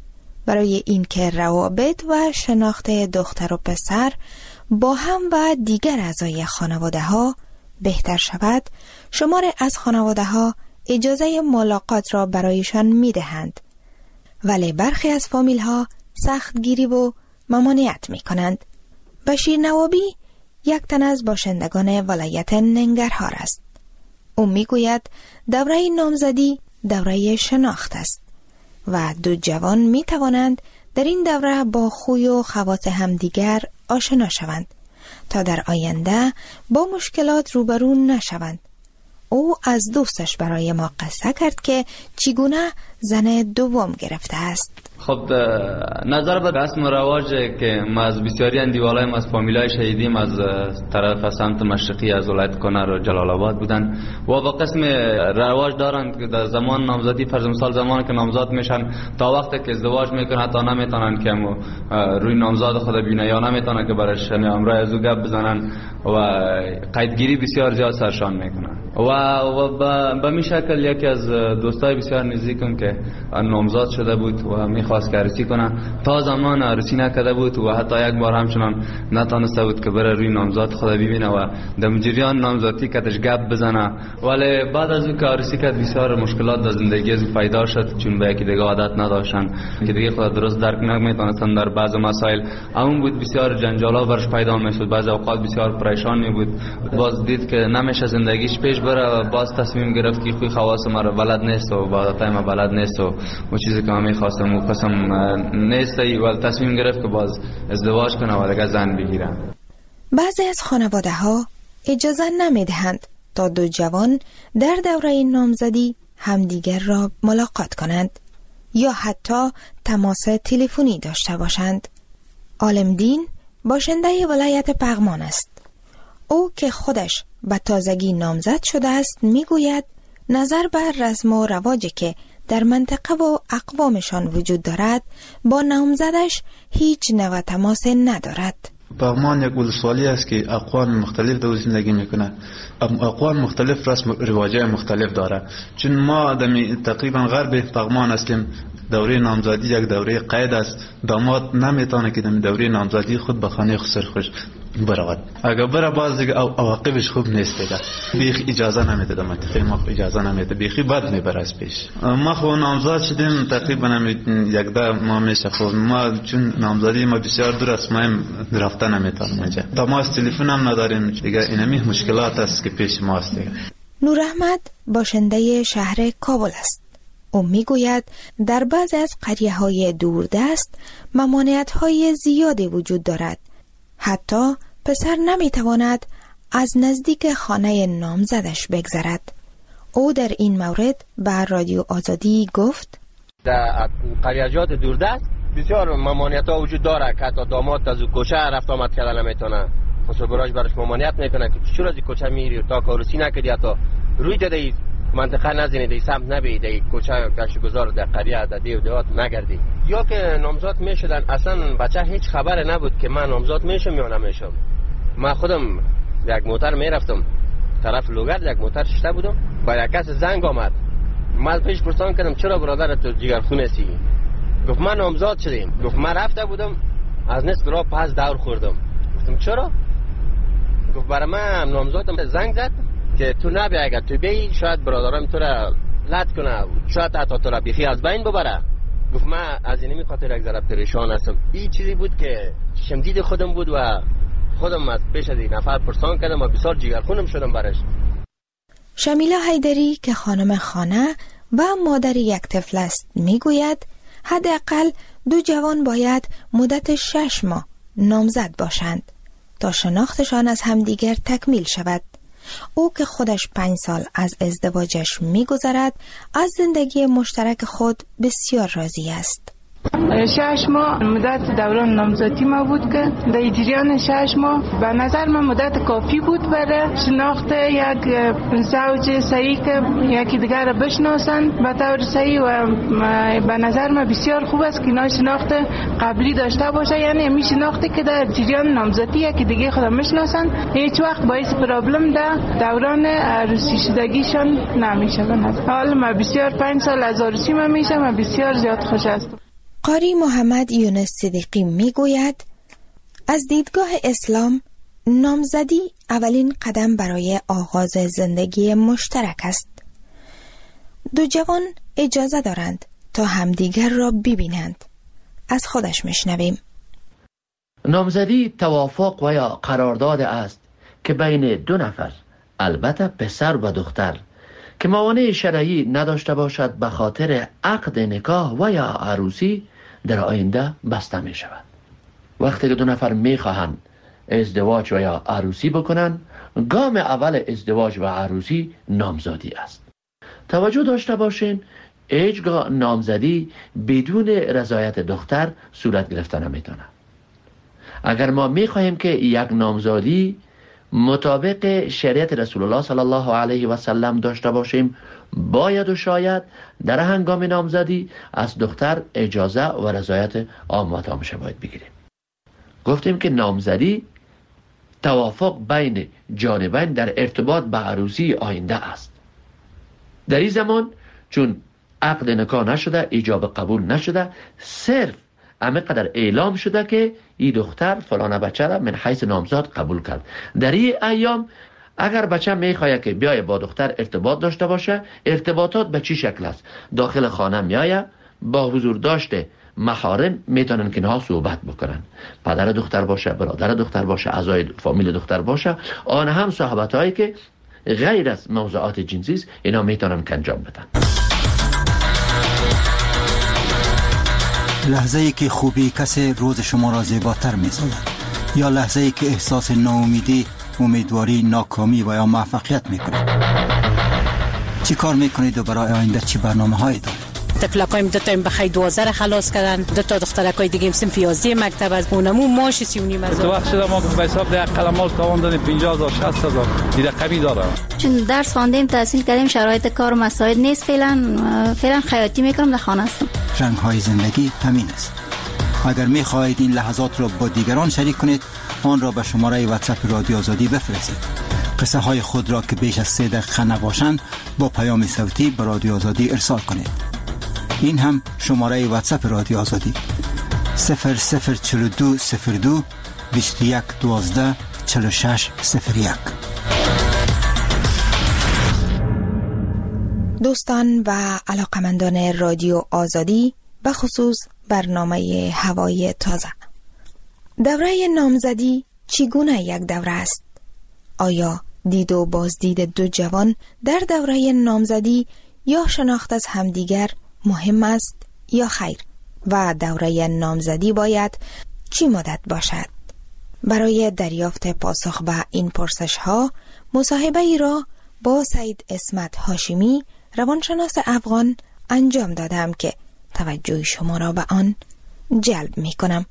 برای اینکه روابط و شناخت دختر و پسر با هم و دیگر اعضای خانواده ها بهتر شود، شمار از خانواده ها اجازه ملاقات را برایشان می دهند، ولی برخی از فامیل ها سخت گیری و ممانعت می کنند. بشیر نوابی یک تن از باشندگان ولایت ننگرهار است. او می گوید دوره نامزدی دوره شناخت است و دو جوان می توانند در این دوره با خوی و خواص همدیگر آشنا شوند تا در آینده با مشکلات روبرو نشوند. او از دوستش برای ما قصه کرد که چگونه زن دوم گرفته است. خب نظر به رسم و رواج که ما از بسیاری اندیوالای از فامیلای شهیدیم از طرف سمت مشرقی از ولایت کنر و جلال آباد بودن و با قسم رواج دارند که در زمان نامزدی فرض مثال زمانی که نامزاد میشن تا وقتی که ازدواج میکنن تا نمیتونن که روی نامزاد خود ببینن یا نمیتونن که برش امرای از او گپ بزنن و قیدگیری بسیار زیاد سرشان میکنن و به می شکل یکی از دوستای بسیار نزدیکم که نامزاد شده بود و میخواست که عروسی کنه، تا زمان عروسی نکرده بود و حتی یک بار همچنان نتونسته بود که بره روی نامزاد خود ببینه و در جریان نامزادی کتش گپ بزنه. ولی بعد از اون که عروسی کرد بسیار مشکلات در زندگی از پیدا شد، چون به یکی دیگه عادت نداشتن که دیگه خود درست درک نمیتونستن در بعض مسائل. اون بود بسیار جنجالا ورش پیدا میشد، بعضی اوقات بسیار پریشان می بود. باز دید که نمیشه زندگیش پیش بره و باز تصمیم گرفت که خوی خواص ما رو بلد نیست و عادتای ما بلد نیست و چیزی که من می‌خواستم و قسم نیست و تصمیم گرفت که باز ازدواج کنه و دیگه زن بگیره. بعضی از خانواده ها اجازه نمیدهند تا دو جوان در دوره نامزدی همدیگر را ملاقات کنند یا حتی تماس تلفنی داشته باشند. عالمدین باشنده ولایت پغمان است. او که خودش به تازگی نامزد شده است میگوید نظر بر رسم و رواجی که در منطقه و اقوامشان وجود دارد با نامزدش هیچ نوع تماس ندارد. پغمان یک ولسوالی است که اقوام مختلف در زندگی میکنه. اقوام مختلف رسم و رواجای مختلف داره. چون ما تقریبا غرب پغمان هستیم، دوره نامزدی یک دوره قید است. داماد نمیتونه که در دوره نامزدی خود به خانه خسر برود. اگر بره باز دیگه عواقبش خوب نیست دیگه. بیخ اجازه نمیده، منطقه ما اجازه نمیده، بیخی بد میبره از پیش. ما خود نامزد شدیم تقریبا یک ده ماه میشه. خود ما چون نامزدی ما بسیار دور است، ما رفتن نمیتونیم اونجا. تماس تلفن هم نداریم دیگه. اینمی مشکلات است که پیش ماست دیگه. نور احمد باشنده شهر کابل است. او میگوید در بعضی از قریه‌های دوردست ممانعت‌های زیادی وجود دارد. حتی پسر نمیتواند از نزدیک خانه نامزدش بگذرد. او در این مورد به رادیو آزادی گفت در قریه‌جات دوردست بسیار ممانعت‌ها وجود داره که حتی داماد از کوچه رفت آمد کردن نمیتونه. مسافراش براش ممانعت میکنه که چرا از کوچه میری تا کارسی نکردی، حتی روی داده منطقه نزنید، ای سمت نبید، ای کوچه گشتگذار در قریه در دیو دیوات نگردید. یا که نامزاد میشدن اصلا بچه هیچ خبر نبود که من نامزاد میشم یا نمیشم. من خودم یک موتر میرفتم طرف لوگرد، یک موتر شته بودم، با یک کس زنگ آمد. من پیش پرسان کردم چرا برادر تو جگرخونه سی؟ گفت من نامزاد شدیم. گفت من رفته بودم از نصف راه پس دور خوردم. گفتم چرا؟ گفت برای من نامزادم زنگ زد که تو نبی، اگر تو بی شاید برادرم تو را لط کنه، شاید حتی تو را بیخی از بین ببره. گفت من از اینمی خاطر یک ذره پریشان هستم. این چیزی بود که شمدید خودم بود و خودم از پیش از این نفر پرسان کردم و بسیار جیگرخونم شدم برش. شمیلا حیدری که خانم خانه و مادر یک طفل است میگوید حداقل 2 جوان باید مدت 6 ماه نامزد باشند تا شناختشان از همدیگر تکمیل شود. او که خودش 5 سال از ازدواجش میگذرد از زندگی مشترک خود بسیار راضی است. 6 ماه مدت دوران نامزدی ما بود که در جریان 6 ماه به نظر من مدت کافی بود برای شناخت یک زوج صحیح که یکی دیگر را بشناسن به طور صحیح و به نظر من بسیار خوب است که اینا شناخت قبلی داشته باشه، یعنی می شناختی که در جریان نامزدی یکی دیگه خود میشناسن، هیچ وقت باعث پرابلم در دوران عروسی شدگیشان نمیشه. حالا من بسیار 5 سال از عروسی من میشم و بسیار زیاد خوش هستم. قاری محمد یونس صدیقی میگوید از دیدگاه اسلام نامزدی اولین قدم برای آغاز زندگی مشترک است. 2 جوان اجازه دارند تا همدیگر را ببینند. از خودش میشنویم. نامزدی توافق و یا قرارداد است که بین 2 نفر، البته پسر و دختر، که موانع شرعی نداشته باشد به خاطر عقد نکاح و یا عروسی در آینده بسته می شود. وقتی که 2 نفر می خواهند ازدواج و یا عروسی بکنند، گام اول ازدواج و عروسی نامزدی است. توجه داشته باشین هیچگاه نامزدی بدون رضایت دختر صورت گرفته نمیتونه. اگر ما می خواهیم که یک نامزدی مطابق شریعت رسول الله صلی الله علیه و سلم داشته باشیم، باید و شاید در هنگام نامزدی از دختر اجازه و رضایت عام و تامشه باید بگیریم. گفتیم که نامزدی توافق بین جانبین در ارتباط به عروسی آینده است. در این زمان چون عقد نکاح نشده، ایجاب قبول نشده، صرف همه قدر اعلام شده که این دختر فلانه بچه را من حیث نامزاد قبول کرد. در این ایام اگر بچه میخواه که بیای با دختر ارتباط داشته باشه، ارتباطات به چی شکل است؟ داخل خانه میایه، با حضور داشته محارم میتونن که اینها صحبت بکنن، پدر دختر باشه، برادر دختر باشه، اعضای فامیل دختر باشه، آن هم صحبت هایی که غیر از موضوعات جنسی است، اینا میتونن که انجام بدن. لحظه ای که خوبی کسی روز شما را زیباتر می‌سازد، یا لحظه ای که احساس ناامیدی، امیدواری، ناکامی و یا موفقیت میکنید. چی کار میکنید و برای آینده چی برنامه‌هایی دارید؟ تفلقایم 2 تا بخای 12 خلاص کردن، 2 تا دخترکای دیگه صنف 11 مکتب از اونمو ماش 39 هزار. تو وقت شده ما به حساب ده قلمال تاوان دادیم 50000 60000 دیگه قوی داره. چون درس خواندیم، تحصیل کردیم، شرایط کار مساعد نیست، فعلا خیاطی میکنم، در خانه هستم. رنگ های زندگی همین است. اگر میخواهید این لحظات را با دیگران شریک کنید، آن را به شماره واتساپ رادیو آزادی بفرستید. قصه های خود را که بیش از 3 دقیقه نباشند با پیام صوتی به رادیو آزادی ارسال کنید. این هم شماره واتساپ رادیو آزادی 004202 21 12 46 01. دوستان و علاقمندان رادیو آزادی، به خصوص برنامه هوای تازه، دوره نامزدی چگونه یک دوره است؟ آیا دید و بازدید 2 جوان در دوره نامزدی یا شناخت از همدیگر مهم است یا خیر؟ و دوره نامزدی باید چی مدت باشد؟ برای دریافت پاسخ به این پرسش ها مصاحبه ای را با سید اسمت هاشمی، روانشناس افغان انجام دادم که توجه شما را به آن جلب می کنم.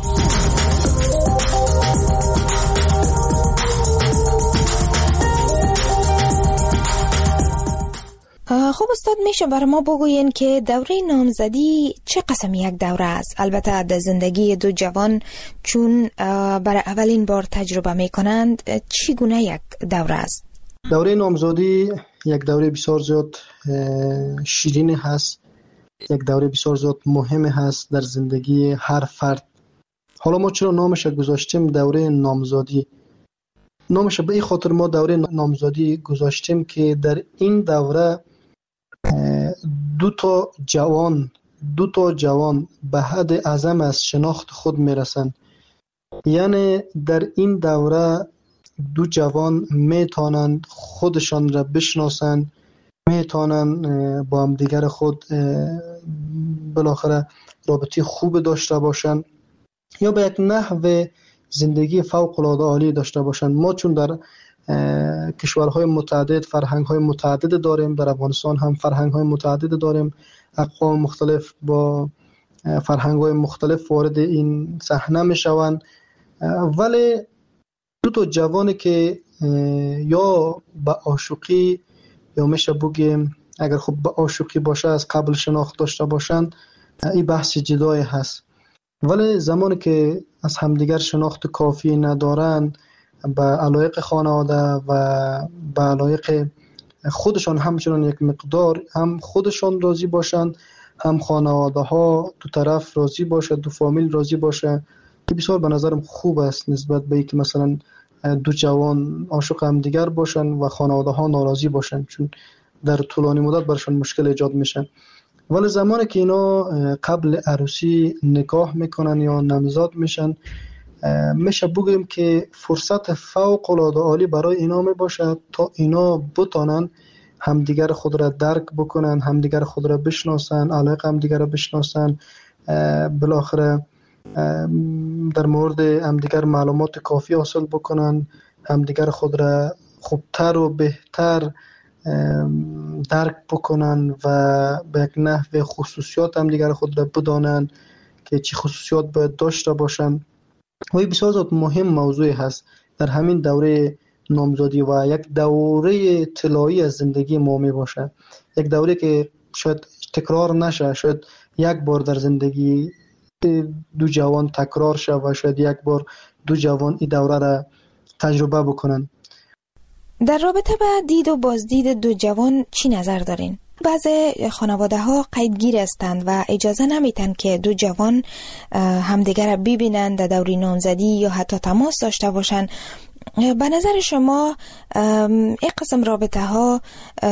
خب استاد، میشه برای ما بگوین که دوره نامزدی چه قسم یک دوره است؟ البته در زندگی 2 جوان چون برای اولین بار تجربه میکنند، چگونه یک دوره است؟ دوره نامزدی یک دوره بسیار زیاد شیرین هست، یک دوره بسیار زیاد مهم هست در زندگی هر فرد حالا ما چرا نامش گذاشتیم دوره نامزادی؟ نامش به این خاطر ما دوره نامزادی گذاشتیم که در این دوره دو تا جوان به حد اعظم از شناخت خود میرسن. یعنی در این دوره دو جوان میتونن خودشان را بشناسن، میتونن با هم دیگر خود بالاخره رابطه خوب داشته باشن یا به یک نحو زندگی فوق العاده عالی داشته باشن. ما چون در کشورهای متعدد فرهنگ‌های متعدد داریم، در افغانستان هم فرهنگ‌های متعدد داریم، اقوام مختلف با فرهنگ‌های مختلف وارد این صحنه میشوند، ولی دو تا جوانی که یا به عاشقی یا میشه بگیم اگر خب به عاشقی باشه از قبل شناخت داشته باشند، این بحث جدایی هست. ولی زمانی که از همدیگر شناخت کافی ندارن، به علایق خانواده و به علایق خودشان همچنان یک مقدار هم خودشان راضی باشند، هم خانواده ها دو طرف راضی باشه، دو فامیل راضی باشه، که بسیار به نظرم خوب است نسبت به اینکه مثلا دو جوان عاشق هم دیگر باشن و خانواده ها ناراضی باشن، چون در طولانی مدت برشان مشکل ایجاد میشه. ولی زمانی که اینا قبل عروسی نکاح میکنن یا نامزاد میشن، میشه بگیم که فرصت فوق العاده عالی برای اینا میباشه تا اینا بتونن همدیگر خود را درک بکنن، همدیگر خود را بشناسن، علایق همدیگر را بشناسن، بالاخره در مورد همدیگر معلومات کافی حاصل بکنن، همدیگر خود را خوبتر و بهتر درک بکنن و به یک نحو خصوصیات همدیگر خود را بدانن که چه خصوصیات باید داشته باشن. و این بسیار زیاد مهم موضوعی هست در همین دوره نامزادی و یک دوره طلایی از زندگی ما می باشه، یک دوره که شاید تکرار نشه، شاید یک بار در زندگی دو جوان تکرار شه و شاید یک بار دو جوان این دوره را تجربه بکنن. در رابطه با دید و بازدید دو جوان چی نظر دارین؟ بعضی خانواده ها قیدگیر هستند و اجازه نمیتن که دو جوان همدیگر را ببینند در دوره نامزدی یا حتی تماس داشته باشند. به نظر شما این قسم رابطه ها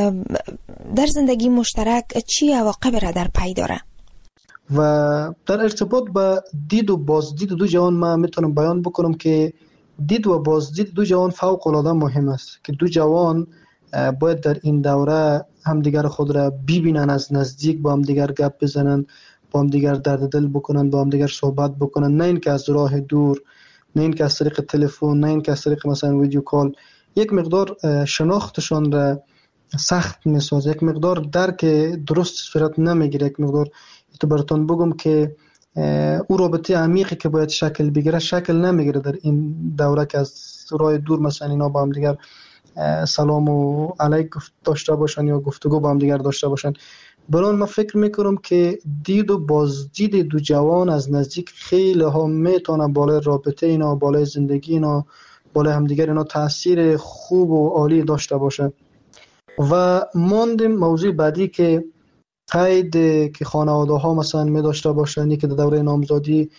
در زندگی مشترک چی عواقب را در پی داره؟ و در ارتباط با دید و بازدید دو جوان ما میتونم بیان بکنم که دید و بازدید دو جوان فوق العاده مهم است که دو جوان باید در این دوره همدیگر خود را ببینن، از نزدیک با همدیگر گپ بزنن، با همدیگر درد دل بکنن، با همدیگر صحبت بکنن، نه اینکه از راه دور، نه اینکه از طریق تلفن، نه اینکه از طریق مثلا ویدیو کال. یک مقدار شناختشان را سخت میسازه، یک مقدار درک درست صورت نمیگیره، یک مقدار تو براتون بگم که او رابطه عمیقی که باید شکل بگیره شکل نمیگیره در این دوره که از راه دور مثلا اینا با هم دیگر سلام و علیک داشته باشن یا گفتگو با هم دیگر داشته باشن. برای من فکر میکنم که دید و بازدید دو جوان از نزدیک خیلی ها میتونه بالای رابطه اینا، بالای زندگی اینا، بالای همدیگر اینا تاثیر خوب و عالی داشته باشه. و ماندیم موضوع بعدی که قید که خانواده ها مثلا می داشته باشن، که در دوره نامزادی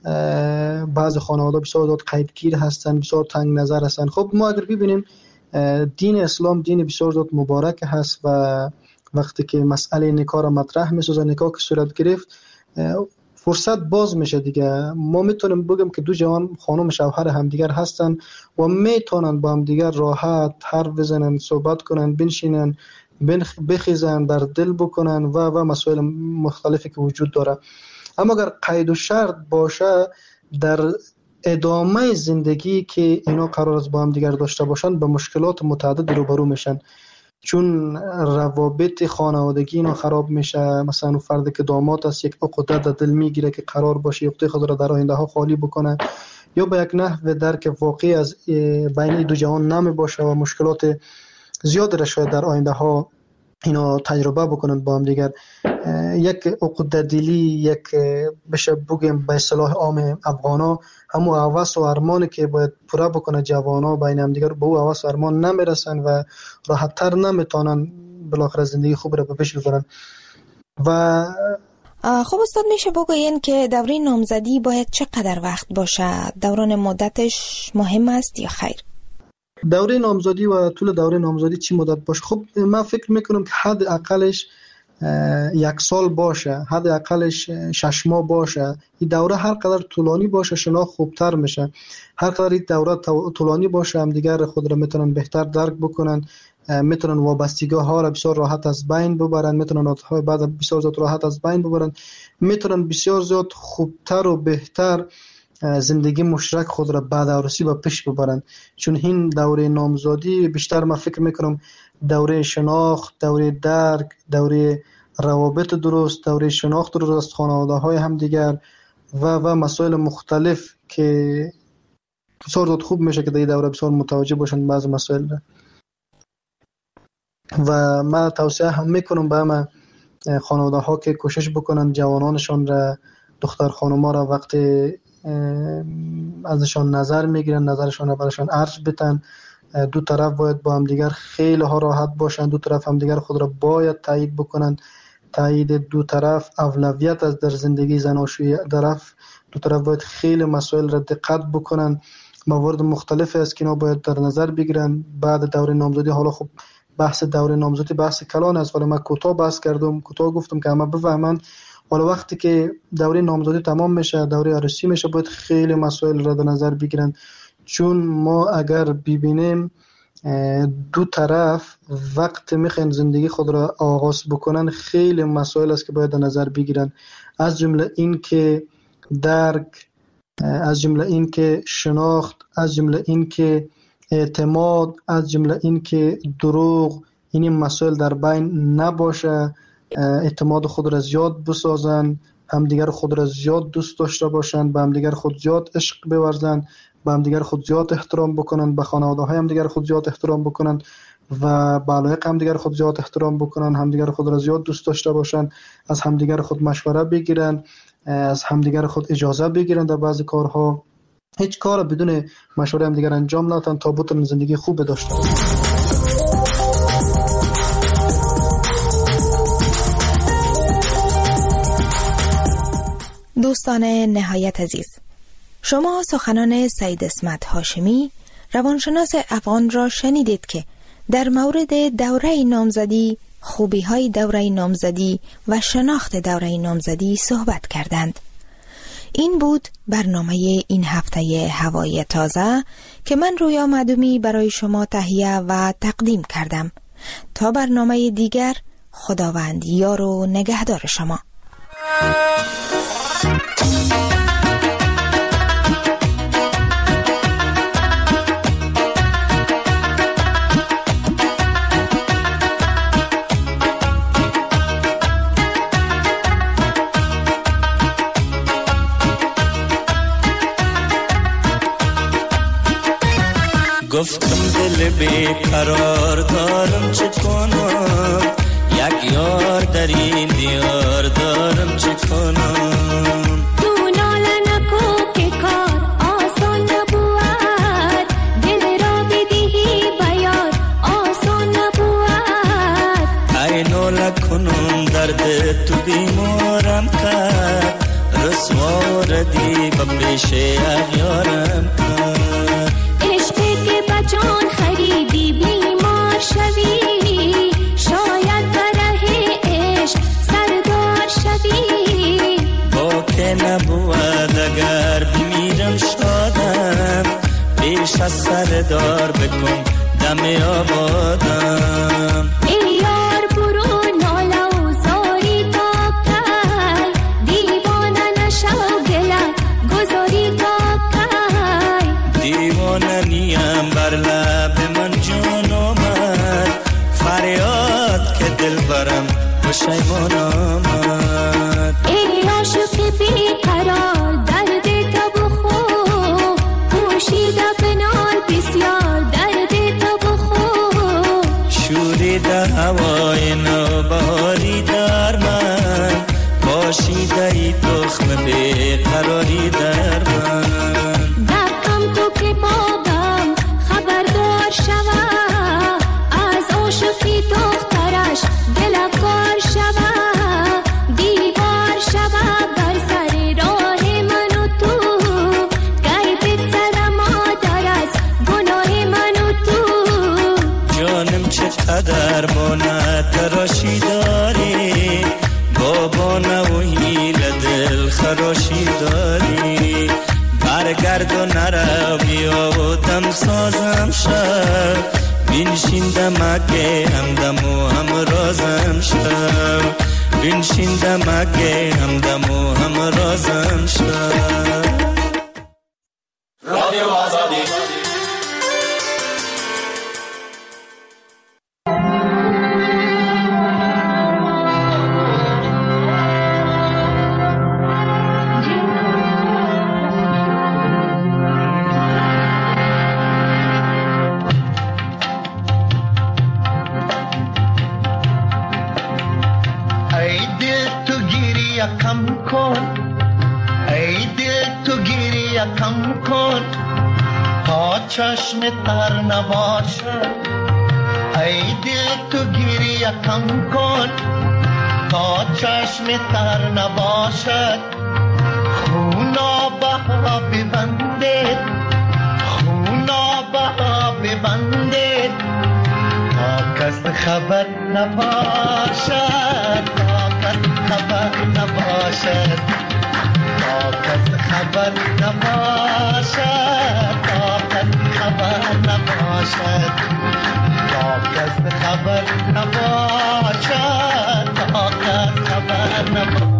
بعض خانواده بسیار زیاد قیدگیر هستن، بسیار تنگ نظر هستن. خب ما اگر ببینیم دین اسلام دین بسیار زیاد مبارک هست و وقتی که مسئله نکاح را مطرح می‌سازه، نکاح که صورت گرفت، فرصت باز میشه دیگه. ما میتونیم بگیم که دو جوان خانم شوهر همدیگر هستن و میتونن با همدیگر راحت حرف بزنن، صحبت کنن، بنشینن، بخیزن، در دل بکنن و مسائل مختلفی که وجود داره. اما اگر قید و شرط باشه در ادامه زندگی که اینا قرار است با هم دیگر داشته باشن، به مشکلات متعدد روبرو میشن، چون روابط خانوادگی اینا خراب میشه. مثلا اون فردی که داماد است یک عقده در دل میگیره که قرار باشه عقده خود را در آینده ها خالی بکنه، یا به یک نحو درک واقعی از بین دو جوان نمی باشه و مشکلات زیاد را شاید در آینده ها اینا تجربه بکنن با هم دیگر. یک عقده دلی، یک بشه بگیم به اصطلاح عام افغانا همون هوس و ارمانی که باید پوره بکنه جوانا بین هم دیگر، به او هوس و ارمان نمیرسن و راحت تر نمیتونن بالاخره زندگی خوب را به پیش ببرن. و خب استاد میشه بگوین که دوره نامزدی باید چقدر وقت باشه؟ دوران مدتش مهم است یا خیر؟ دوره نامزدی و طول دوره نامزدی چی مدت باشه؟ خب من فکر میکنم که حد اقلش 1 سال باشه، حد اقلش 6 ماه باشه. این دوره هر قدر طولانی باشه شناخت خوبتر میشه. هر قدر این دوره طولانی باشه هم دیگر خود را میتونن بهتر درک بکنن، میتونن وابستگی ها را بسیار راحت از بین ببرن، میتونن عادت های بعد بسیار زیاد راحت از بین ببرن، میتونن بسیار زیاد خوبتر و بهتر زندگی مشترک خود را بعد عروسی با پیش ببرن. چون این دوره نامزدی بیشتر من فکر میکنم دوره شناخت، دوره درک، دوره روابط درست، دوره شناخت درست خانواده های هم دیگر و مسائل مختلف که بسیار زیاد خوب میشه که در این دوره بسیار متوجه باشن بعض مسائل را. و من توصیه هم میکنم به همه خانواده ها که کوشش بکنن جوانانشان را، دختر خانوما را وقتی ازشان نظر میگیرن نظرشان را برشان عرض بتن. دو طرف باید با هم دیگر خیلی ها راحت باشن، دو طرف هم دیگر خود را باید تایید بکنن. تایید دو طرف اولویت است در زندگی زناشویی. دو طرف باید خیلی مسائل را دقت بکنن. موارد مختلفی است که اینا باید در نظر بگیرن بعد دوره نامزدی. حالا خب بحث دوره نامزدی بحث کلان است، ولی من کوتاه بحث کردم، کوتاه گفتم که همه بفهمن. حالا وقتی که دوره نامزدی تمام میشه، دوره عروسی میشه، باید خیلی مسائل را در نظر بگیرن. چون ما اگر ببینیم دو طرف وقت میخوان زندگی خود را آغاز بکنن، خیلی مسائل است که باید در نظر بگیرن. از جمله این که درک، از جمله این که شناخت، از جمله این که اعتماد، از جمله این که دروغ، این مسائل در بین نباشه. اعتماد خود را زیاد بسازن، همدیگر خود را زیاد دوست داشته باشن، به همدیگر خود زیاد عشق بورزن، به همدیگر خود زیاد احترام بکنن، به خانواده های همدیگر خود زیاد احترام بکنن و به علایق همدیگر خود زیاد احترام بکنن، همدیگر خود را زیاد دوست داشته باشن، از همدیگر خود مشوره بگیرن، از همدیگر خود اجازه بگیرن در بعضی کارها. هیچ کار بدون مشوره همدیگر انجام ندن تا بتونن زندگی خوب داشته باشن. دوستان نهایت عزیز، شما سخنان سید اسمت هاشمی روانشناس افغان را شنیدید که در مورد دوره نامزدی، خوبی های دوره نامزدی و شناخت دوره نامزدی صحبت کردند. این بود برنامه این هفته هوای تازه که من رویا معدومی برای شما تهیه و تقدیم کردم. تا برنامه دیگر، خداوند یار و نگهدار شما. گفتم دل بیقرار دارم چه کنم، یک یار در این دیار دارم چه کنم. تو ناله نکو که کار آسان نبود، دل را بدهی بیار آسان نبود. ای ناله کنم درد تو بیمارم کرد، رسوا ردی با پیش اغیارم کرد. جان خریدی بیمار شوی، شاید بره عشق سردار شوی. با که نبود اگر بمیرم شادم، پیش از سردار بکن دم آبادم. ای یار برو ناله و زاری تا کی، دیوانه نشو گله گذاری تا کی. دیوانه نیم بر لب من جون آمد، فریاد که دل برم پشیمان آمد. ای عاشق بیقرار درد تو بخور، پوشیده بنال بسیار درد تو بخور. شوریده هوای نوبهاری در من، باشیده ای تخم بیقراری در من. دقم تو که بابم خبردار شوه، از عاشقی دخترش دل کار شوه. دیوار شوه چقدر بانت تراشی داری، بابا نوهیل دل خراشی داری. برگرد و نرو بیا و دم سازم شب، بینشین دمکه همدم و همرازم شب، بینشین دمکه همدم و همرازم شب. رادیو آزادی کم کن، ای دل تو گریه کم کن تا چشم تر نباشد. ای دل تو گریه کم کن تا چشم تر نباشد. خونا بها ببندید، خونا بها ببندید تا کس خبر نباشد، تا کس خبر نباشد، تا کس خبر نباشد، تا کس خبر نباشد، تا کس خبر نباشد، تا کس خبر نباشد.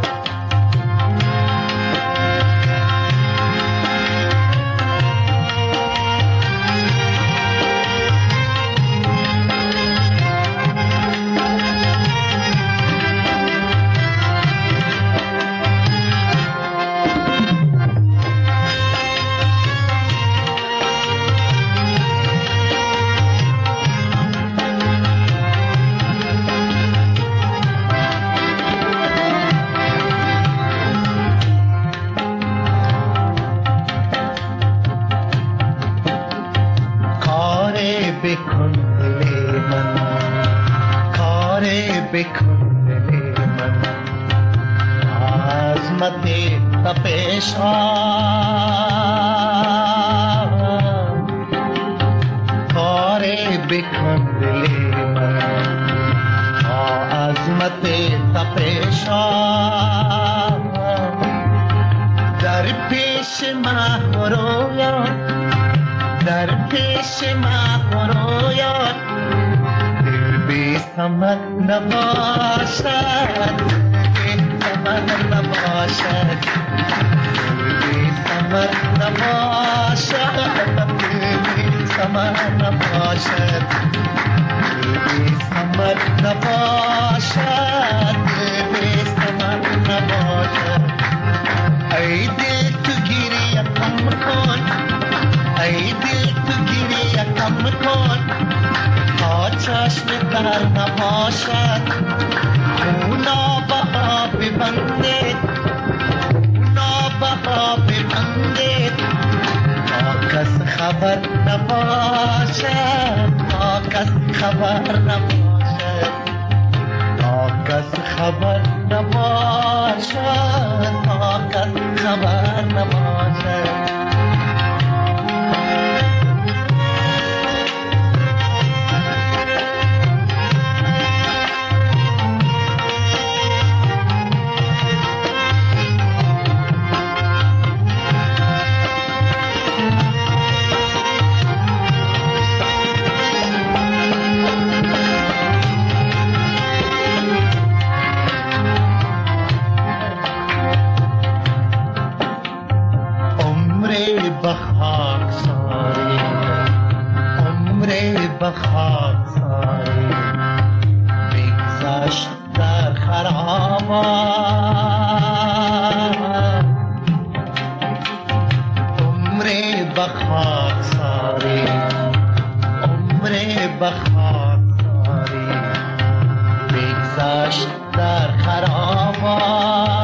بکن دل من، کار بکن دل من، عظمت تپش کار بکن دل من، عظمت تپش در پیش من رویان، در پیش من رویان دل بی ثمر نباشد، دل بی ثمر نباشد، دل بی ثمر نباشد، دل بی ثمر نباشد، دل بی ثمر نباشد، دل بی ثمر نباشد. ای دل تو گریه کم کن، ای دل تو گریه کم کن تا چشم تر نباشد. خونا بها ببندید، خونا بها ببندید تا کس خبر نباشد، تا کس خبر نباشد، تا کس خبر نباشد، تا کس خبر نباشد. بخاک ساری، عمر بخاک ساری بگذشت در خرابات، عمر بخاک ساری، عمر بخاک ساری بگذشت در خرابات.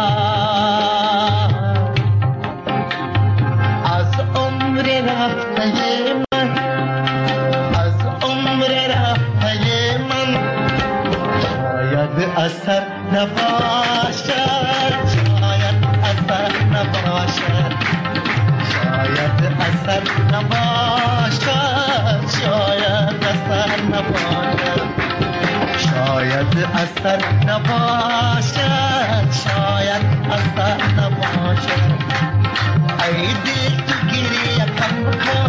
رفته من، از عمر رفته من شاید اثر نباشد، شاید اثر نباشد، شاید اثر نباشد، شاید اثر نباشد شاید اثر نباشد شاید اثر نباشد ای دل تو گریه کم کن